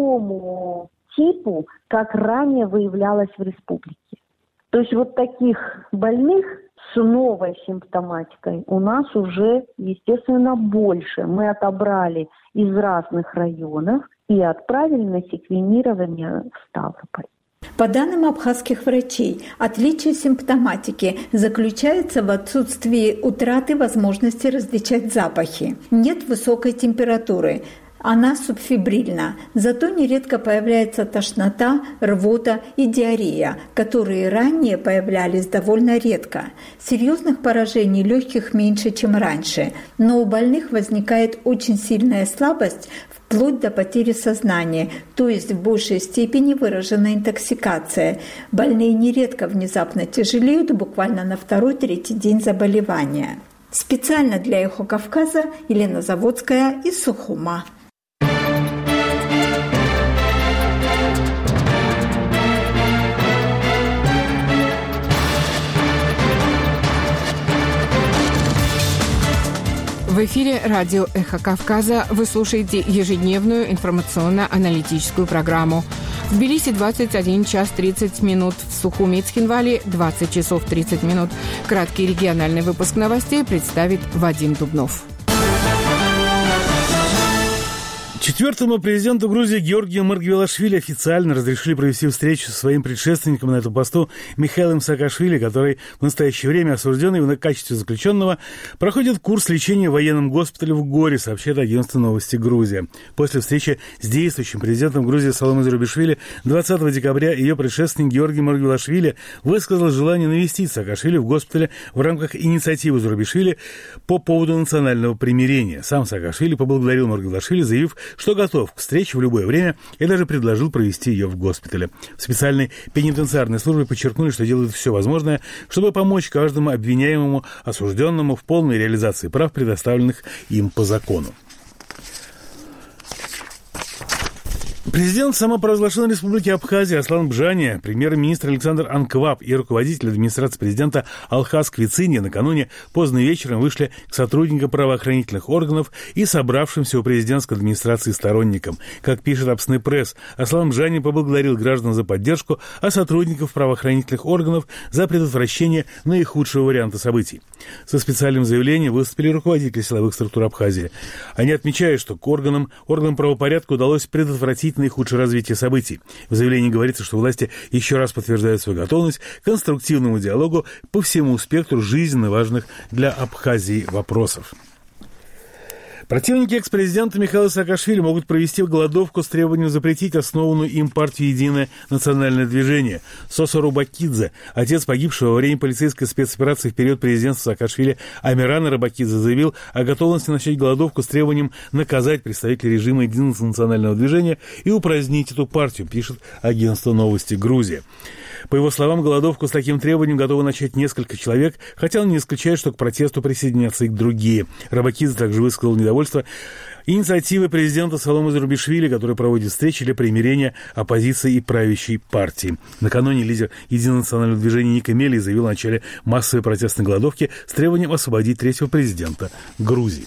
такому типу, как ранее выявлялось в республике. То есть вот таких больных с новой симптоматикой у нас уже, естественно, больше. Мы отобрали из разных районов и отправили на секвенирование в Ставрополь. По данным абхазских врачей, отличие симптоматики заключается в отсутствии утраты возможности различать запахи. Нет высокой температуры. Она субфебрильна, зато нередко появляется тошнота, рвота и диарея, которые ранее появлялись довольно редко. Серьезных поражений легких меньше, чем раньше, но у больных возникает очень сильная слабость, вплоть до потери сознания, то есть в большей степени выражена интоксикация. Больные нередко внезапно тяжелеют буквально на второй-третий день заболевания. Специально для «Эхо Кавказа» Елена Заводская из Сухума. В эфире радио «Эхо Кавказа». Вы слушаете ежедневную информационно-аналитическую программу. В Тбилиси двадцать один час тридцать минут, в Сухуми и Цхинвале двадцать часов тридцать минут. Краткий региональный выпуск новостей представит Вадим Дубнов. Четвертому президенту Грузии Георгию Маргвелашвили официально разрешили провести встречу со своим предшественником на этом посту Михаилом Саакашвили, который в настоящее время осужденный в качестве заключенного проходит курс лечения в военном госпитале в Горе, сообщает агентство «Новости Грузия». После встречи с действующим президентом Грузии Саломой Зурабишвили двадцатого декабря ее предшественник Георгий Маргвелашвили высказал желание навестить Саакашвили в госпитале в рамках инициативы Зурабишвили по поводу национального примирения. Сам Саакашвили поблагодарил Маргвелашвили, заявив, что готов к встрече в любое время и даже предложил провести ее в госпитале. В специальной пенитенциарной службе подчеркнули, что делают все возможное, чтобы помочь каждому обвиняемому, осужденному в полной реализации прав, предоставленных им по закону. Президент самопровозглашенной республики Абхазия Аслан Бжания, премьер-министр Александр Анкваб и руководитель администрации президента Алхаз Квицинья накануне поздно вечером вышли к сотрудникам правоохранительных органов и собравшимся у президентской администрации сторонникам. Как пишет Абсны пресс, Аслан Бжания поблагодарил граждан за поддержку, а сотрудников правоохранительных органов за предотвращение наихудшего варианта событий. Со специальным заявлением выступили руководители силовых структур Абхазии. Они отмечают, что к органам, органам правопорядка удалось предотвратить наихудшее развитие событий. В заявлении говорится, что власти еще раз подтверждают свою готовность к конструктивному диалогу по всему спектру жизненно важных для Абхазии вопросов. Противники экс-президента Михаила Саакашвили могут провести голодовку с требованием запретить основанную им партию «Единое национальное движение». Сосо Рубакидзе, отец погибшего во время полицейской спецоперации в период президентства Саакашвили Амирана Рубакидзе, заявил о готовности начать голодовку с требованием наказать представителей режима «Единого национального движения» и упразднить эту партию, пишет агентство «Новости Грузия». По его словам, голодовку с таким требованием готовы начать несколько человек, хотя он не исключает, что к протесту присоединятся и другие. Рубакидзе также высказал недовольство инициативы президента Саломы Зурабишвили, который проводит встречи для примирения оппозиции и правящей партии. Накануне лидер Единого национального движения Ника Мели заявил о начале массовой протестной голодовки с требованием освободить третьего президента Грузии.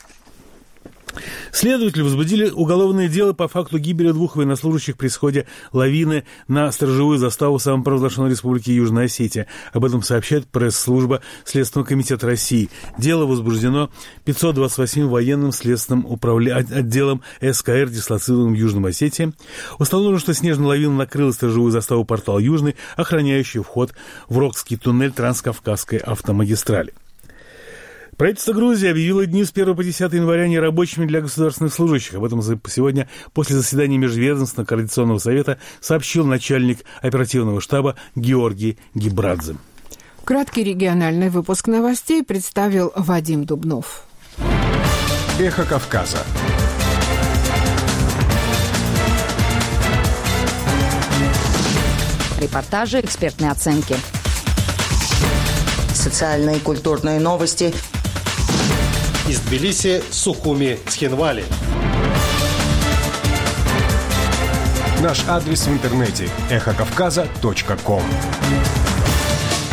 Следователи возбудили уголовное дело по факту гибели двух военнослужащих при сходе лавины на сторожевую заставу самопровозглашенной республики Южная Осетия. Об этом сообщает пресс-служба Следственного комитета России. Дело возбуждено пятьсот двадцать восьмым военным следственным управля... отделом СКР, дислоцированным в Южной Осетии. Установлено, что снежная лавина накрыла сторожевую заставу «Портал Южный», охраняющую вход в Рокский туннель Транскавказской автомагистрали. Правительство Грузии объявило дни с первого по десятое января нерабочими для государственных служащих. Об этом сегодня после заседания Межведомственного координационного совета сообщил начальник оперативного штаба Георгий Гибрадзе. Краткий региональный выпуск новостей представил Вадим Дубнов. Эхо Кавказа. Репортажи, экспертные оценки. Социальные и культурные новости. Из Тбилиси, Сухуми, Цхинвали. Наш адрес в интернете эхо кавказа точка ком.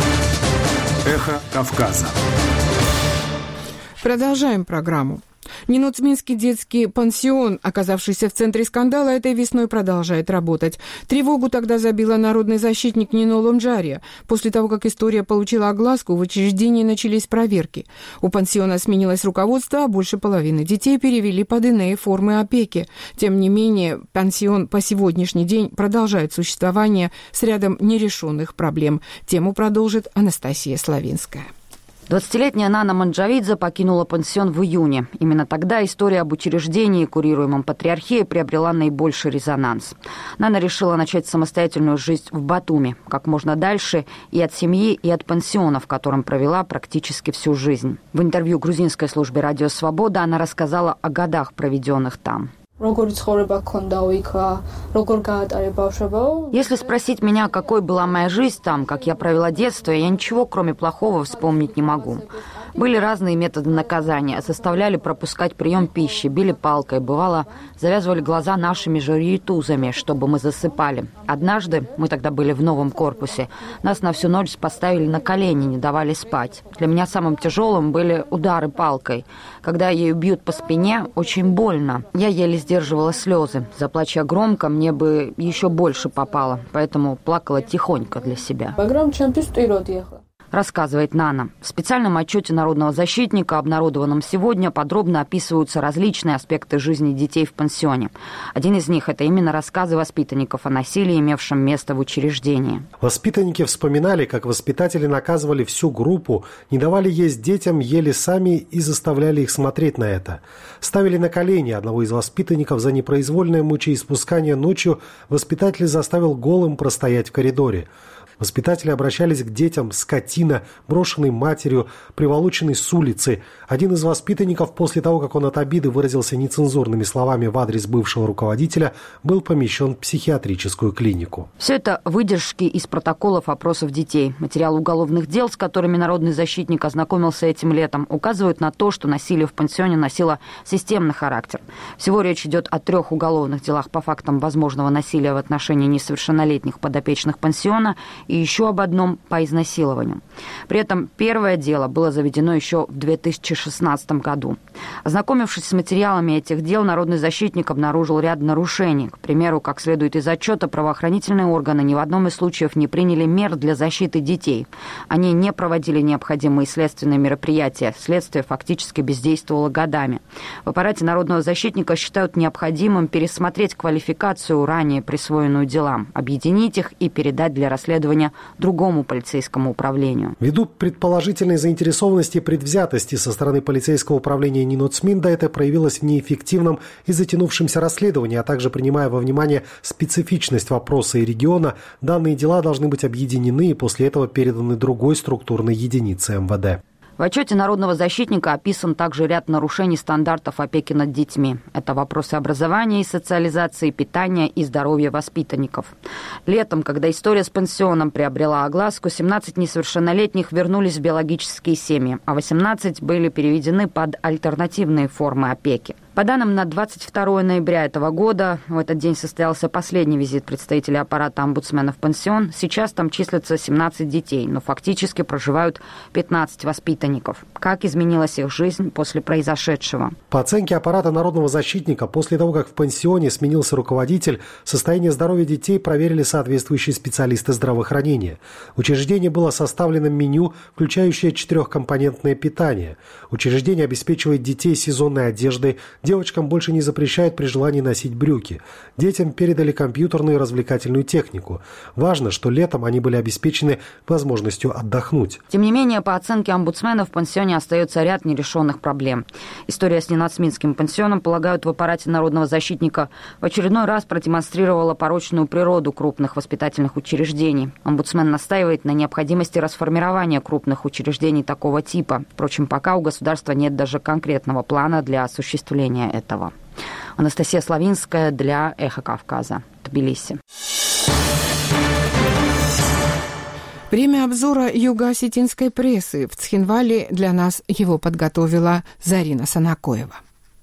Эхо Кавказа. Продолжаем программу. Ниноцминский детский пансион, оказавшийся в центре скандала, этой весной продолжает работать. Тревогу тогда забила народный защитник Нино Лонджария. После того, как история получила огласку, в учреждении начались проверки. У пансиона сменилось руководство, а больше половины детей перевели под иные формы опеки. Тем не менее, пансион по сегодняшний день продолжает существование с рядом нерешенных проблем. Тему продолжит Анастасия Славинская. двадцатилетняя Нана Манджавидзе покинула пансион в июне. Именно тогда история об учреждении, курируемом Патриархией, приобрела наибольший резонанс. Нана решила начать самостоятельную жизнь в Батуми, как можно дальше и от семьи, и от пансиона, в котором провела практически всю жизнь. В интервью грузинской службе «Радио Свобода» она рассказала о годах, проведенных там. Если спросить меня, какой была моя жизнь там, как я провела детство, я ничего, кроме плохого, вспомнить не могу. Были разные методы наказания. Заставляли пропускать прием пищи, били палкой. Бывало, завязывали глаза нашими же ритузами, чтобы мы засыпали. Однажды, мы тогда были в новом корпусе, нас на всю ночь поставили на колени, не давали спать. Для меня самым тяжелым были удары палкой. Когда ею бьют по спине, очень больно. Я еле сдерживала слезы. Заплача громко, мне бы еще больше попало, поэтому плакала тихонько для себя. Рассказывает Нана. В специальном отчете народного защитника, обнародованном сегодня, подробно описываются различные аспекты жизни детей в пансионе. Один из них – это именно рассказы воспитанников о насилии, имевшем место в учреждении. Воспитанники вспоминали, как воспитатели наказывали всю группу, не давали есть детям, ели сами и заставляли их смотреть на это. Ставили на колени одного из воспитанников за непроизвольное мучеиспускание ночью, воспитатель заставил голым простоять в коридоре. Воспитатели обращались к детям скотина, брошенной матерью, приволоченной с улицы. Один из воспитанников, после того, как он от обиды выразился нецензурными словами в адрес бывшего руководителя, был помещен в психиатрическую клинику. Все это выдержки из протоколов опросов детей. Материалы уголовных дел, с которыми народный защитник ознакомился этим летом, указывают на то, что насилие в пансионе носило системный характер. Всего речь идет о трех уголовных делах по фактам возможного насилия в отношении несовершеннолетних подопечных пансиона и еще об одном по изнасилованию. При этом первое дело было заведено еще в две тысячи шестнадцатом году. Ознакомившись с материалами этих дел, народный защитник обнаружил ряд нарушений. К примеру, как следует из отчета, правоохранительные органы ни в одном из случаев не приняли мер для защиты детей. Они не проводили необходимые следственные мероприятия. Следствие фактически бездействовало годами. В аппарате народного защитника считают необходимым пересмотреть квалификацию, ранее присвоенную делам, объединить их и передать для расследования другому полицейскому управлению. Ввиду предположительной заинтересованности и предвзятости со стороны полицейского управления Ниноцминда, это проявилось в неэффективном и затянувшемся расследовании, а также принимая во внимание специфичность вопроса и региона, данные дела должны быть объединены и после этого переданы другой структурной единице эм вэ дэ. В отчете народного защитника описан также ряд нарушений стандартов опеки над детьми. Это вопросы образования и социализации, питания и здоровья воспитанников. Летом, когда история с пансионом приобрела огласку, семнадцать несовершеннолетних вернулись в биологические семьи, а восемнадцать были переведены под альтернативные формы опеки. По данным на двадцать второе ноября этого года, в этот день состоялся последний визит представителей аппарата омбудсмена в пансион. Сейчас там числится семнадцать детей, но фактически проживают пятнадцать воспитанников. Как изменилась их жизнь после произошедшего? По оценке аппарата народного защитника, после того, как в пансионе сменился руководитель, состояние здоровья детей проверили соответствующие специалисты здравоохранения. В учреждении было составлено меню, включающее четырехкомпонентное питание. Учреждение обеспечивает детей сезонной одеждой. Девочкам больше не запрещают при желании носить брюки. Детям передали компьютерную и развлекательную технику. Важно, что летом они были обеспечены возможностью отдохнуть. Тем не менее, по оценке омбудсмена, в пансионе остается ряд нерешенных проблем. История с Ниноцминским пансионом, полагают в аппарате народного защитника, в очередной раз продемонстрировала порочную природу крупных воспитательных учреждений. Омбудсмен настаивает на необходимости расформирования крупных учреждений такого типа. Впрочем, пока у государства нет даже конкретного плана для осуществления этого. Анастасия Славинская для «Эхо Кавказа», Тбилиси. Время обзора юго-осетинской прессы. В Цхинвале для нас его подготовила Зарина Санакоева.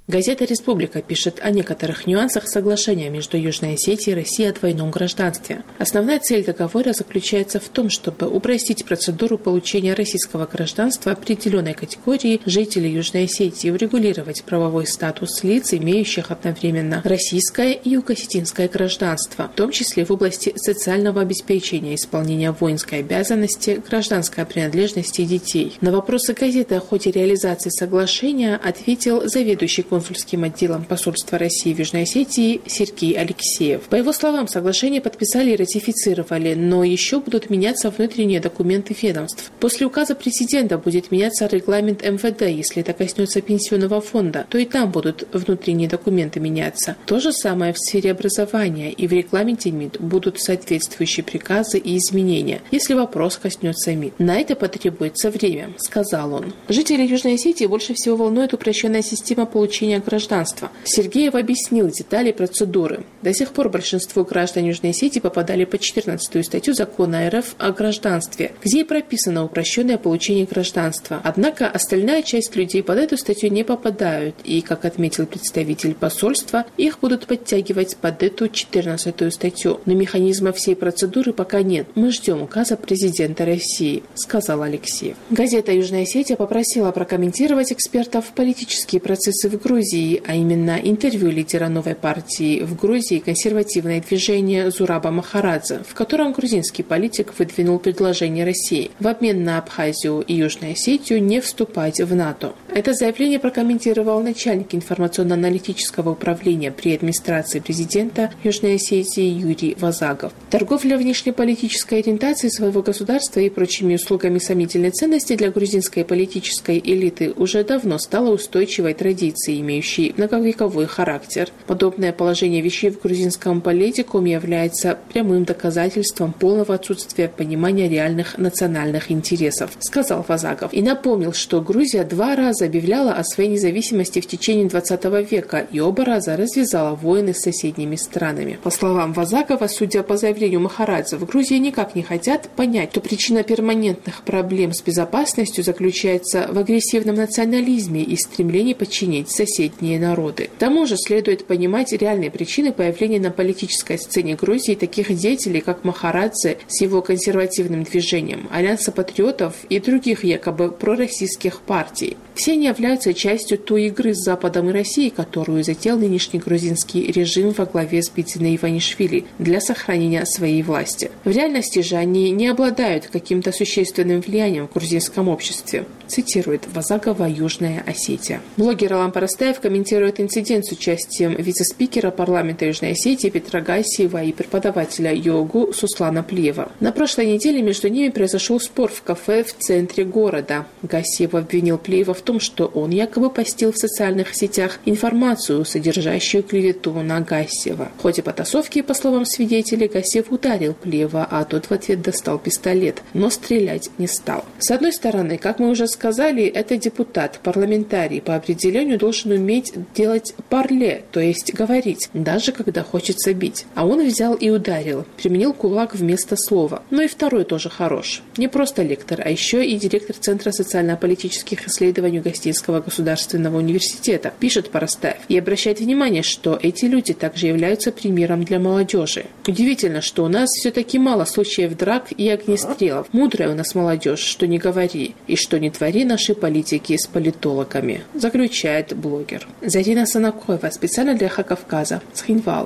Газета «Республика» пишет о некоторых нюансах соглашения между Южной Осетией и Россией о двойном гражданстве. Основная цель договора заключается в том, чтобы упростить процедуру получения российского гражданства определенной категории жителей Южной Осетии и урегулировать правовой статус лиц, имеющих одновременно российское и юго-осетинское гражданство, в том числе в области социального обеспечения, исполнения воинской обязанности, гражданской принадлежности детей. На вопросы газеты о ходе реализации соглашения ответил заведующий консульским отделом посольства России в Южной Осетии Сергей Алексеев. По его словам, соглашение подписали и ратифицировали, но еще будут меняться внутренние документы ведомств. После указа президента будет меняться регламент эм вэ дэ. Если это коснется пенсионного фонда, то и там будут внутренние документы меняться. То же самое в сфере образования, и в регламенте МИД будут соответствующие приказы и изменения, если вопрос коснется МИД. На это потребуется время, сказал он. Жители Южной Осетии больше всего волнует упрощенная система получения гражданства. Сергеев объяснил детали процедуры. До сих пор большинство граждан Южной Осетии попадали под четырнадцатую статью закона эр эф о гражданстве, где и прописано упрощенное получение гражданства. Однако остальная часть людей под эту статью не попадают, и, как отметил представитель посольства, их будут подтягивать под эту четырнадцатую статью. Но механизма всей процедуры пока нет. Мы ждем указа президента России, сказал Алексеев. Газета «Южная Осетия» попросила прокомментировать экспертов политические процессы в Грузии, а именно интервью лидера новой партии в Грузии «Консервативное движение» Зураба Махарадзе, в котором грузинский политик выдвинул предложение России в обмен на Абхазию и Южную Осетию не вступать в НАТО. Это заявление прокомментировал начальник информационно-аналитического управления при администрации президента Южной Осетии Юрий Вазагов. Торговля внешнеполитической ориентацией своего государства и прочими услугами сомнительной ценности для грузинской политической элиты уже давно стала устойчивой традицией, имеющей многовековой характер. Подобное положение вещей в грузинском политикуме является прямым доказательством полного отсутствия понимания реальных национальных интересов, сказал Вазагов. И напомнил, что Грузия два раза объявляла о своей независимости в течение двадцатого века и оба раза развязала войны с соседними странами. По словам Вазагова, судя по заявлению Махарадзе, в Грузии никак не хотят понять, что причина перманентных проблем с безопасностью заключается в агрессивном национализме и стремлении подчинить соседние народы. К тому же следует понимать реальные причины появления на политической сцене Грузии таких деятелей, как Махарадзе с его консервативным движением, Альянса патриотов и других якобы пророссийских партий. Все они являются частью той игры с Западом и Россией, которую затеял нынешний грузинский режим во главе с Битиной Иванишвили для сохранения своей власти. В реальности же они не обладают каким-то существенным влиянием в грузинском обществе, цитирует Вазагова «Южная Осетия». Блогер Алан Парастаев комментирует инцидент с участием вице-спикера парламента Южной Осетии Петра Гасиева и преподавателя йогу Суслана Плиева. На прошлой неделе между ними произошел спор в кафе в центре города. Гасиев обвинил Плиева в том, что он якобы постил в социальных сетях информацию, содержащую клевету на Гасиева. В ходе потасовки, по словам свидетелей, Гасиев ударил Плиева, а тот в ответ достал пистолет, но стрелять не стал. С одной стороны, как мы уже сказали, это депутат, парламентарий, по определению должен уметь делать парле, то есть говорить, даже когда хочется бить. А он взял и ударил, применил кулак вместо слова. Но и второй тоже хорош. Не просто лектор, а еще и директор Центра социально-политических исследований Усть-Гастинского государственного университета, пишет Парастаев, и обращает внимание, что эти люди также являются примером для молодежи. Удивительно, что у нас все-таки мало случаев драк и огнестрелов. Мудрая у нас молодежь, что не говори, и что не твори наши политики с политологами, заключает блогер. Зарина Санакоева, специально для Эхо Кавказа, Цхинвал.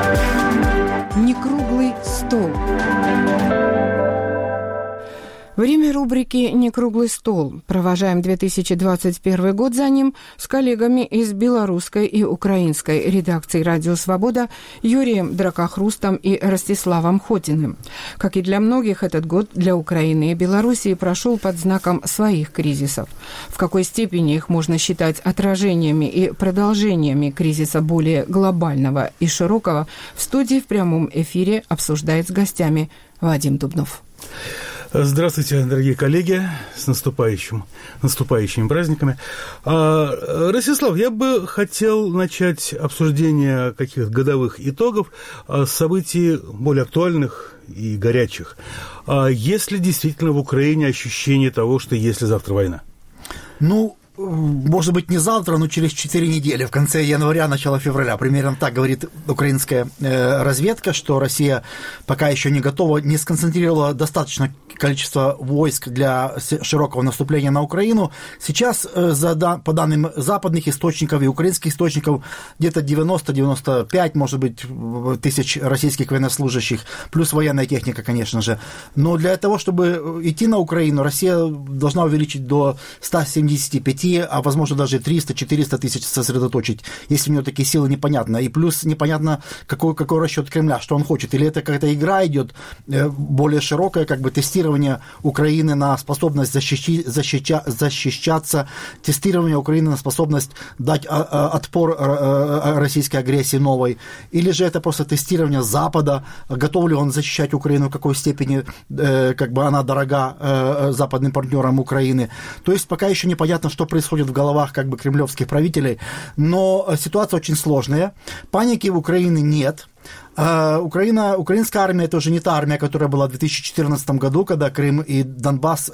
Некруглый стол. Время рубрики «Некруглый стол». Провожаем две тысячи двадцать первый год за ним с коллегами из белорусской и украинской редакций «Радио Свобода» Юрием Дракохрустом и Ростиславом Хотиным. Как и для многих, этот год для Украины и Белоруссии прошел под знаком своих кризисов. В какой степени их можно считать отражениями и продолжениями кризиса более глобального и широкого, в студии в прямом эфире обсуждает с гостями Вадим Дубнов. Здравствуйте, дорогие коллеги, с наступающим, наступающими праздниками. А, Ростислав, я бы хотел начать обсуждение каких-то годовых итогов с событий более актуальных и горячих. А есть ли действительно в Украине ощущение того, что если завтра война? Ну, может быть, не завтра, но через четыре недели, в конце января, начало февраля. Примерно так говорит украинская разведка, что Россия пока еще не готова, не сконцентрировала достаточно количество войск для широкого наступления на Украину. Сейчас, по данным западных источников и украинских источников, где-то девяносто-девяносто пять, может быть, тысяч российских военнослужащих, плюс военная техника, конечно же. Но для того, чтобы идти на Украину, Россия должна увеличить до ста семидесяти пяти, а возможно даже триста-четыреста тысяч сосредоточить, если у нее такие силы, непонятно. И плюс непонятно, какой, какой расчет Кремля, что он хочет. Или это какая-то игра идет более широкая, как бы тестирование Украины на способность защищи, защища, защищаться, тестирование Украины на способность дать отпор российской агрессии новой. Или же это просто тестирование Запада, готов ли он защищать Украину, в какой степени как бы она дорога западным партнерам Украины. То есть пока еще непонятно, что происходит в головах как бы кремлевских правителей, но ситуация очень сложная. Паники в Украине нет. Украина, украинская армия – это уже не та армия, которая была в две тысячи четырнадцатом году, когда Крым и Донбасс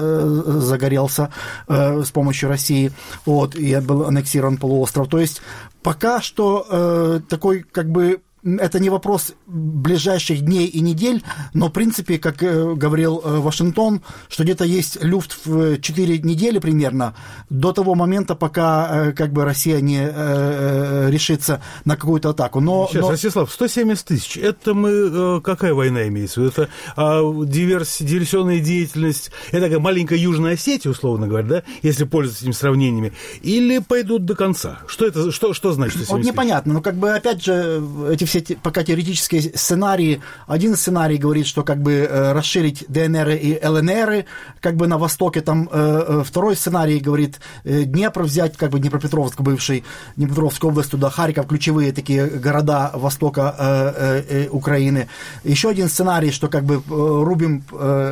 загорелся с помощью России, вот, и был аннексирован полуостров. То есть пока что такой как бы это не вопрос ближайших дней и недель, но, в принципе, как говорил Вашингтон, что где-то есть люфт в четыре недели примерно, до того момента, пока как бы Россия не решится на какую-то атаку. Но, Сейчас, но... Ростислав, сто семьдесят тысяч, это мы, какая война имеется в виду? Это а, диверс, диверсионная деятельность, это такая маленькая Южная Осетия, условно говоря, да, если пользоваться этими сравнениями, или пойдут до конца? Что это, что, что значит сто семьдесят тысяч? Вот непонятно, но как бы опять же эти все пока теоретические сценарии. Один сценарий говорит, что как бы расширить ДНР и ЛНР как бы на востоке. Там второй сценарий говорит Днепр взять, как бы Днепропетровск, бывший Днепропетровская область, туда Харьков, ключевые такие города востока Украины. Еще один сценарий, что как бы рубим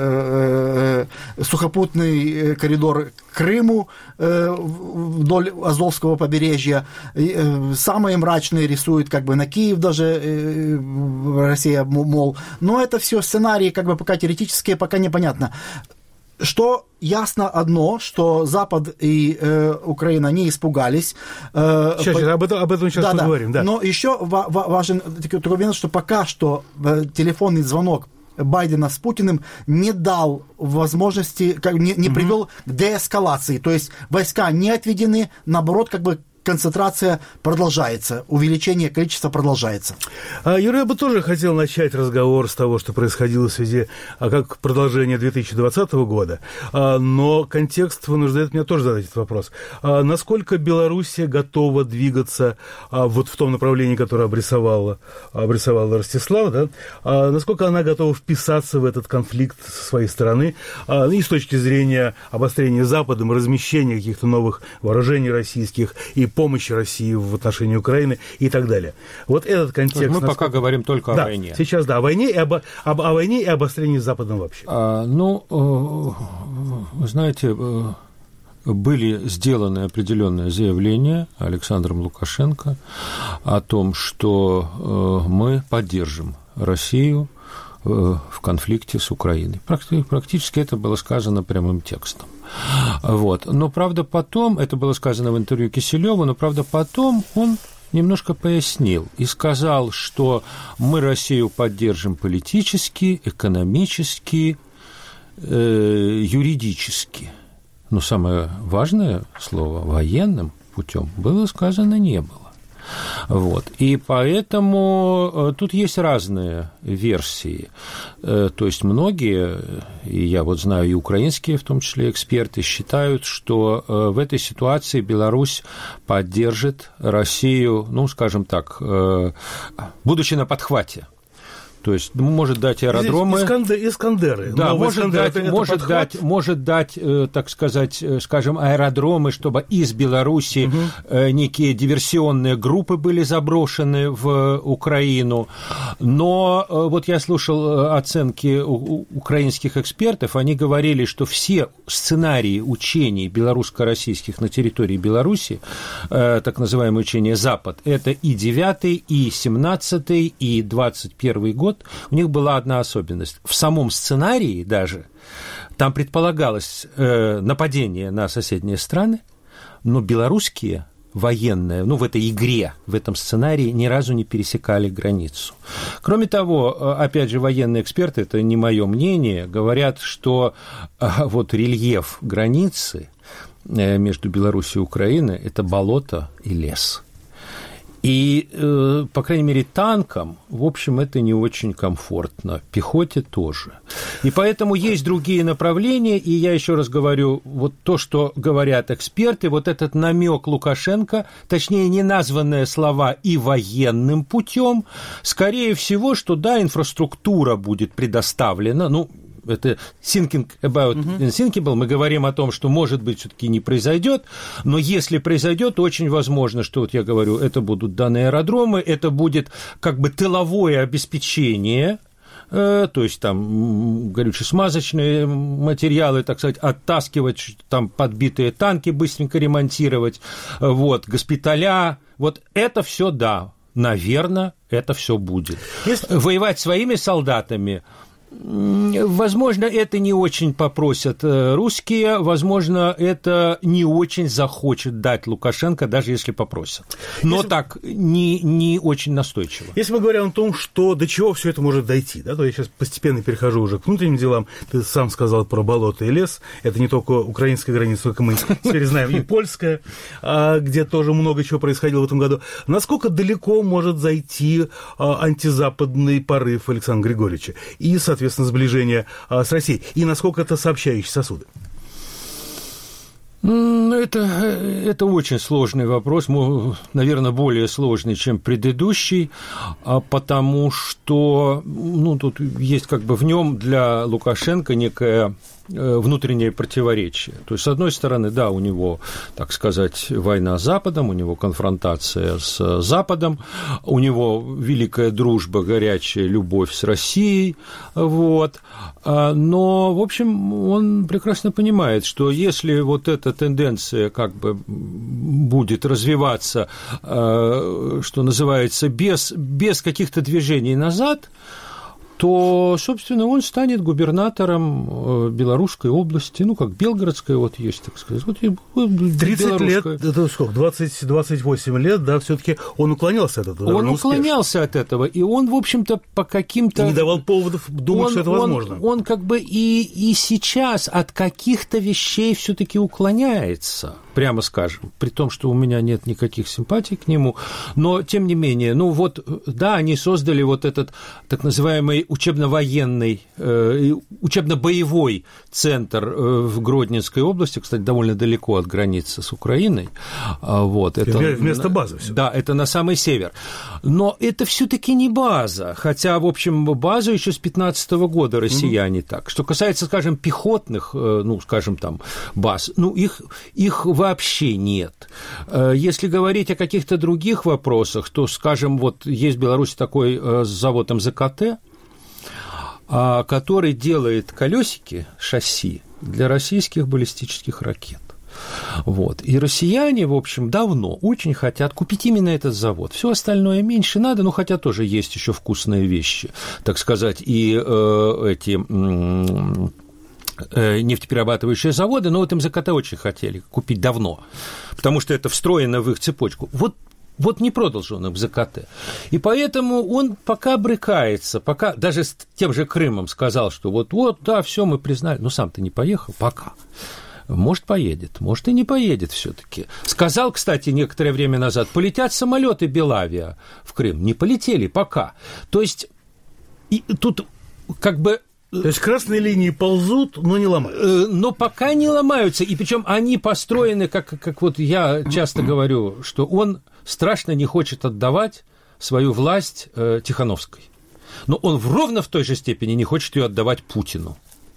сухопутный коридор к Крыму вдоль Азовского побережья. Самые мрачные рисуют как бы на Киев даже Россия, мол. Но это все сценарии как бы пока теоретические, пока непонятно. Что ясно одно, что Запад и э, Украина не испугались. Э, сейчас, по... сейчас, об этом, об этом сейчас да, поговорим. Да. Но еще ва- важен такой момент, что пока что э, телефонный звонок Байдена с Путиным не дал возможности, как, не, не привел mm-hmm. к деэскалации. То есть войска не отведены, наоборот, как бы концентрация продолжается, увеличение количества продолжается. А, Юрий, я бы тоже хотел начать разговор с того, что происходило в связи, а, как продолжение две тысячи двадцатого года, а, но контекст вынуждает меня тоже задать этот вопрос. А, насколько Белоруссия готова двигаться а, вот в том направлении, которое обрисовала, обрисовала Ростислав, да? А, насколько она готова вписаться в этот конфликт со своей стороны, а, и с точки зрения обострения Западом, размещения каких-то новых вооружений российских и помощи России в отношении Украины и так далее. Вот этот контекст... Мы насколько... пока говорим только да, о войне. Сейчас, да, о войне и об, об, о войне и обострении с Западом вообще. А, ну, вы знаете, были сделаны определенные заявления Александром Лукашенко о том, что мы поддержим Россию в конфликте с Украиной. Практически это было сказано прямым текстом. Вот. Но, правда, потом, это было сказано в интервью Киселёву, но, правда, потом он немножко пояснил и сказал, что мы Россию поддержим политически, экономически, э, юридически. Но самое важное слово «военным путем» было сказано не было. Вот. И поэтому тут есть разные версии. То есть многие, и я вот знаю, и украинские, в том числе эксперты, считают, что в этой ситуации Беларусь поддержит Россию, ну, скажем так, будучи на подхвате. То есть может дать аэродромы. Искандер, Искандеры. Да, может дать, это, может, это дать, может дать, так сказать, скажем, аэродромы, чтобы из Беларуси угу. некие диверсионные группы были заброшены в Украину. Но вот я слушал оценки украинских экспертов, они говорили, что все сценарии учений белорусско-российских на территории Беларуси, так называемые учения «Запад», это и девятый, и семнадцатый, и двадцать первый год. У них была одна особенность. В самом сценарии даже там предполагалось э, нападение на соседние страны, но белорусские военные, ну, в этой игре, в этом сценарии ни разу не пересекали границу. Кроме того, опять же, военные эксперты, это не мое мнение, говорят, что вот рельеф границы между Беларусью и Украиной – это болото и лес. И, по крайней мере, танкам, в общем, это не очень комфортно, пехоте тоже. И поэтому есть другие направления, и я еще раз говорю, вот то, что говорят эксперты, вот этот намек Лукашенко, точнее, неназванные слова и военным путем, скорее всего, что да, инфраструктура будет предоставлена, ну, это thinking about unthinkable, мы говорим о том, что, может быть, все-таки не произойдет, но если произойдет, очень возможно, что, вот я говорю, это будут данные аэродромы, это будет как бы тыловое обеспечение, то есть там горюче-смазочные материалы, так сказать, оттаскивать, там подбитые танки быстренько ремонтировать, вот, госпиталя, вот это все да, наверное, это все будет. Если... Воевать своими солдатами... Возможно, это не очень попросят русские, возможно, это не очень захочет дать Лукашенко, даже если попросят. Но если... так, не, не очень настойчиво. Если мы говорим о том, что до чего все это может дойти, да, то я сейчас постепенно перехожу уже к внутренним делам. Ты сам сказал про болото и лес. Это не только украинская граница, как мы теперь знаем, и польская, где тоже много чего происходило в этом году. Насколько далеко может зайти антизападный порыв Александра Григорьевича? И, соответственно, соответственно, сближение а, с Россией, и насколько это сообщающие сосуды? Это, это очень сложный вопрос, наверное, более сложный, чем предыдущий, потому что ну, тут есть как бы в нем для Лукашенко некая внутреннее противоречие. То есть, с одной стороны, да, у него, так сказать, война с Западом, у него конфронтация с Западом, у него великая дружба, горячая любовь с Россией, вот. Но, в общем, он прекрасно понимает, что если вот эта тенденция как бы будет развиваться, что называется, без, без каких-то движений назад, то, собственно, он станет губернатором Белорусской области, ну, как Белгородская вот есть, так сказать. Вот тридцать лет, это сколько, двадцать, двадцать восемь лет, да, все-таки он уклонялся от этого. Он уклонялся от этого, и он, в общем-то, по каким-то... Не давал поводов думать, он, что это возможно. Он, он как бы и, и сейчас от каких-то вещей все-таки уклоняется, прямо скажем, при том, что у меня нет никаких симпатий к нему, но, тем не менее, ну, вот, да, они создали вот этот так называемый учебно-военный, э, учебно-боевой центр э, в Гродненской области, кстати, довольно далеко от границы с Украиной. Вот, это, вместо базы все. Да, это на самый север. Но это все-таки не база, хотя, в общем, базу еще с пятнадцатого года россияне mm-hmm. так. Что касается, скажем, пехотных, ну, скажем, там, баз, ну, их, их вообще нет. Если говорить о каких-то других вопросах, то, скажем, вот есть в Беларуси такой завод эм зэ ка тэ, который делает колесики, шасси для российских баллистических ракет. Вот. И россияне, в общем, давно очень хотят купить именно этот завод. Все остальное меньше надо, но хотя тоже есть еще вкусные вещи, так сказать, и э, эти... Э, нефтеперерабатывающие заводы, но вот эм зэ ка тэ очень хотели купить давно, потому что это встроено в их цепочку. Вот Вот не продал же он эм зэ ка тэ. И поэтому он пока брыкается, пока даже с тем же Крымом сказал, что вот-вот, да, все мы признали, но сам-то не поехал, пока. Может, поедет, может, и не поедет все-таки. Сказал, кстати, некоторое время назад, полетят самолеты Белавиа в Крым. Не полетели пока. То есть, и тут как бы... То есть красные линии ползут, но не ломаются. Но пока не ломаются. И причем они построены, как, как вот я часто говорю, что он страшно не хочет отдавать свою власть э, Тихановской. Но он ровно в той же степени не хочет ее отдавать Путину.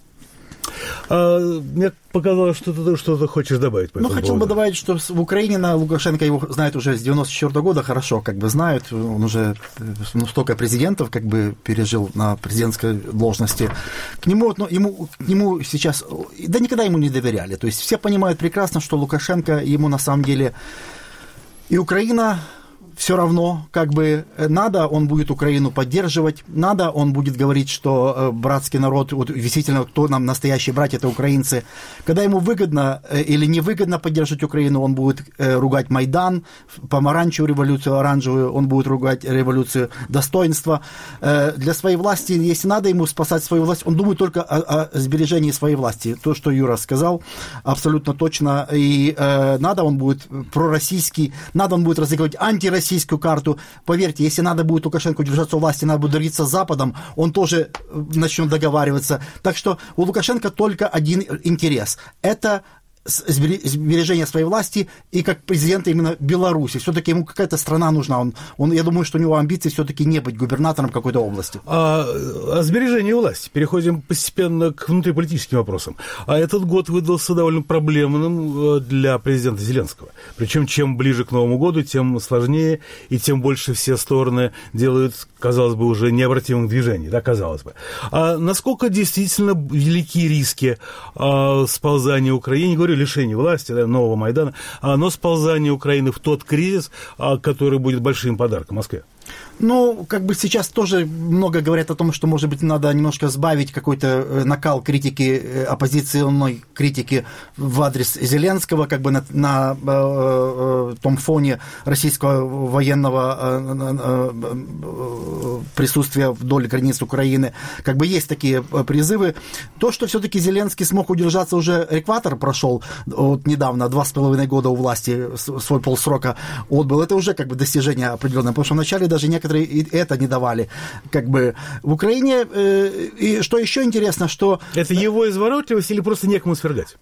А, мне показалось, что ты что-то хочешь добавить по этому Ну, хотел поводу. бы добавить, что в Украине на Лукашенко его знают уже с девяносто четвёртого года хорошо, как бы знают, он уже ну, столько президентов как бы пережил на президентской должности. К нему, ну, ему, к нему сейчас, да никогда ему не доверяли, то есть все понимают прекрасно, что Лукашенко ему на самом деле и Украина все равно, как бы, надо, он будет Украину поддерживать, надо, он будет говорить, что э, братский народ, вот, действительно, кто нам настоящие братья, это украинцы. Когда ему выгодно э, или невыгодно поддерживать Украину, он будет э, ругать Майдан, помаранчевую революцию, оранжевую, он будет ругать революцию достоинства. Э, для своей власти, если надо ему спасать свою власть, он думает только о, о сбережении своей власти. То, что Юра сказал, абсолютно точно. И э, надо, он будет пророссийский, надо, он будет разыгрывать антироссийский российскую карту. Поверьте, если надо будет Лукашенко удержаться у власти, надо будет договориться с Западом, он тоже начнет договариваться. Так что у Лукашенко только один интерес. Это сбережение своей власти и как президента именно Беларуси. Все-таки ему какая-то страна нужна. Он, он, я думаю, что у него амбиции все-таки не быть губернатором какой-то области. А, о сбережении власти. Переходим постепенно к внутриполитическим вопросам. А этот год выдался довольно проблемным для президента Зеленского. Причем чем ближе к Новому году, тем сложнее и тем больше все стороны делают, казалось бы, уже необратимых движений. Да, казалось бы. А насколько действительно велики риски а, сползания Украины, говорю, лишения власти, да, нового Майдана, но сползание Украины в тот кризис, который будет большим подарком Москве? Ну, как бы сейчас тоже много говорят о том, что, может быть, надо немножко сбавить какой-то накал критики, оппозиционной критики в адрес Зеленского, как бы на, на э, том фоне российского военного э, э, присутствия вдоль границ Украины. Как бы есть такие призывы. То, что все-таки Зеленский смог удержаться, уже экватор прошел вот недавно, два с половиной года у власти, свой полсрока отбыл, это уже как бы достижение определенное, потому что вначале даже некоторые и это не давали. Как бы в Украине, э, и что еще интересно, что... Это его изворотливость или просто некому свергать?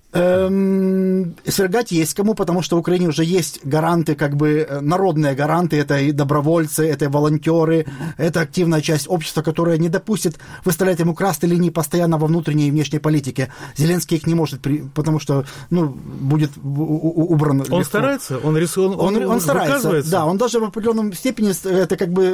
Эм, свергать есть кому, потому что в Украине уже есть гаранты, как бы народные гаранты, это и добровольцы, это и волонтеры, это активная часть общества, которая не допустит выставлять ему красные линии постоянно во внутренней и внешней политике. Зеленский их не может, потому что, ну, будет убран... Он легко. старается? Он рисует? Он, он, он старается, да, он даже в определенном степени, это как бы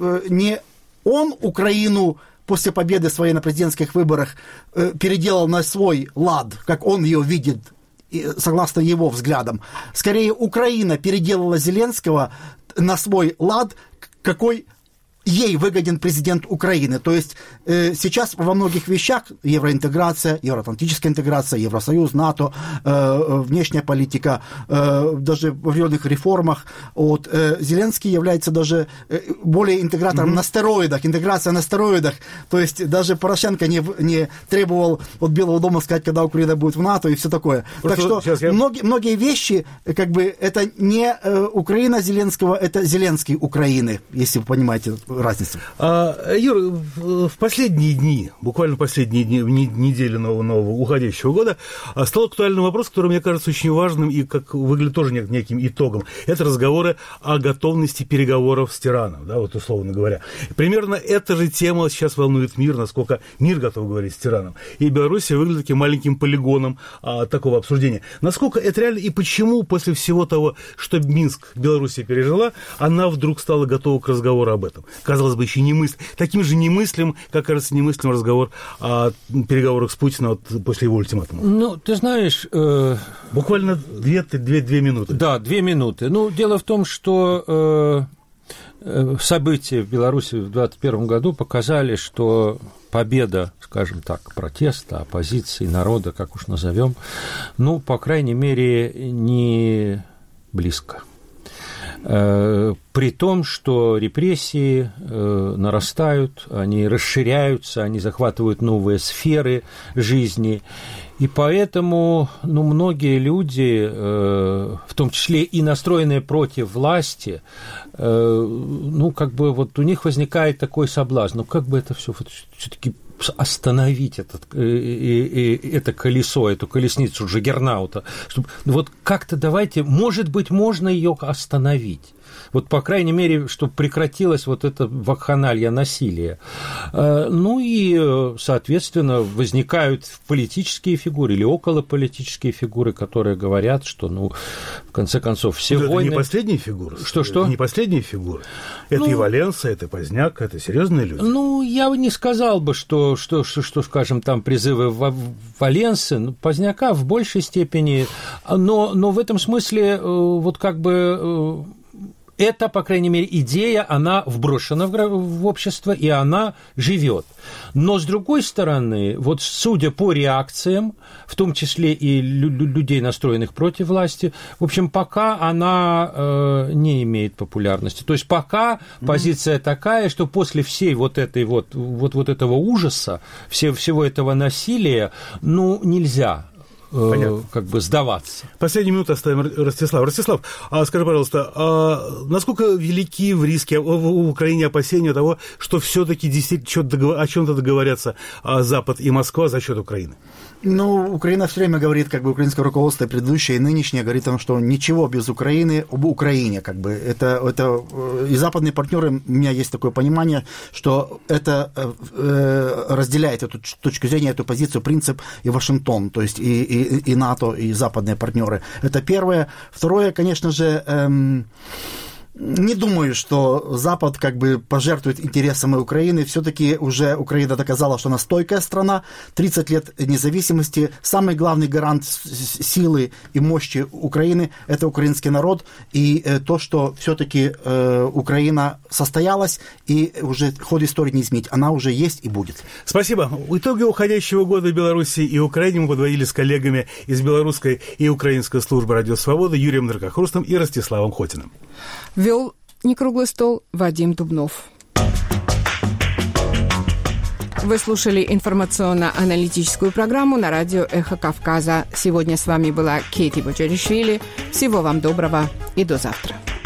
не он Украину после победы своей на президентских выборах переделал на свой лад, как он ее видит, согласно его взглядам. Скорее, Украина переделала Зеленского на свой лад, какой ей выгоден президент Украины. То есть э, сейчас во многих вещах евроинтеграция, евроатлантическая интеграция, Евросоюз, НАТО, э, внешняя политика, э, даже в определенных реформах. Вот, э, Зеленский является даже э, более интегратором mm-hmm. на стероидах, интеграция на стероидах. То есть даже Порошенко не, не требовал от Белого дома сказать, когда Украина будет в НАТО и все такое. Просто так что я... многие, многие вещи, как бы, это не э, Украина Зеленского, это Зеленский Украины, если вы понимаете разницу. А, Юр, в последние дни, буквально последние дни, недели нового, нового уходящего года, стал актуальным вопрос, который, мне кажется, очень важным и как выглядит тоже неким итогом. Это разговоры о готовности переговоров с тираном, да, вот условно говоря. Примерно эта же тема сейчас волнует мир, насколько мир готов говорить с тираном. И Белоруссия выглядит таким маленьким полигоном а, такого обсуждения. Насколько это реально и почему после всего того, что Минск, Белоруссия пережила, она вдруг стала готова к разговору об этом? Казалось бы, еще не мысль. Таким же немыслим, как кажется, немыслим разговор о переговорах с Путиным вот после его ультиматума. Ну, ты знаешь... Э... Буквально две, две, две минуты. Да, две минуты. Ну, дело в том, что э, события в Беларуси в двадцать первом году показали, что победа, скажем так, протеста, оппозиции, народа, как уж назовем, ну, по крайней мере, не близко. При том, что репрессии нарастают, они расширяются, они захватывают новые сферы жизни, и поэтому ну, многие люди, в том числе и настроенные против власти, ну, как бы вот у них возникает такой соблазн, ну, как бы это все все-таки остановить этот, э, э, э, это колесо, эту колесницу Джаггернаута, чтобы, вот как-то давайте, может быть, можно ее остановить. Вот, по крайней мере, чтобы прекратилось вот это вакханалия насилия. Ну и, соответственно, возникают политические фигуры или околополитические фигуры, которые говорят, что, ну, в конце концов, все это войны... Это не последние фигуры. Что-что? Это не последние фигуры. Это ну, и Валенса, это Поздняк, это серьезные люди. Ну, я не сказал бы, что, что, что, что скажем, там призывы Валенсы, ну, Поздняка в большей степени, но, но в этом смысле вот как бы... это, по крайней мере, идея, она вброшена в, в общество, и она живет. Но, с другой стороны, вот судя по реакциям, в том числе и лю- людей, настроенных против власти, в общем, пока она э, не имеет популярности. То есть пока mm-hmm. позиция такая, что после всей вот этой вот, вот, вот этого ужаса, все, всего этого насилия, ну, нельзя Понятно. как бы сдаваться. Последнюю минуту оставим Ростислав. Ростислав, а скажи, пожалуйста, а насколько велики в риске в Украине опасения того, что все-таки действительно о чем-то договорятся Запад и Москва за счет Украины? Ну, Украина все время говорит, как бы украинское руководство, и предыдущее, и нынешнее, говорит о том, что ничего без Украины об Украине, как бы, это, это, и западные партнеры, у меня есть такое понимание, что это э, разделяет эту точку зрения, эту позицию, принцип и Вашингтон, то есть и, и, и НАТО, и западные партнеры. Это первое. Второе, конечно же, эм, не думаю, что Запад как бы пожертвует интересами Украины. Все-таки уже Украина доказала, что она стойкая страна. тридцать лет независимости. Самый главный гарант силы и мощи Украины – это украинский народ. И то, что все-таки Украина состоялась, и уже ход истории не изменить. Она уже есть и будет. Спасибо. Итоги уходящего года в Беларуси и Украине мы подводили с коллегами из белорусской и украинской службы «Радио Свобода» Юрием Наркохрустом и Ростиславом Хотиным. Вел некруглый стол Вадим Дубнов. Вы слушали информационно-аналитическую программу на радио «Эхо Кавказа». Сегодня с вами была Кейти Боджаришвили. Всего вам доброго и до завтра.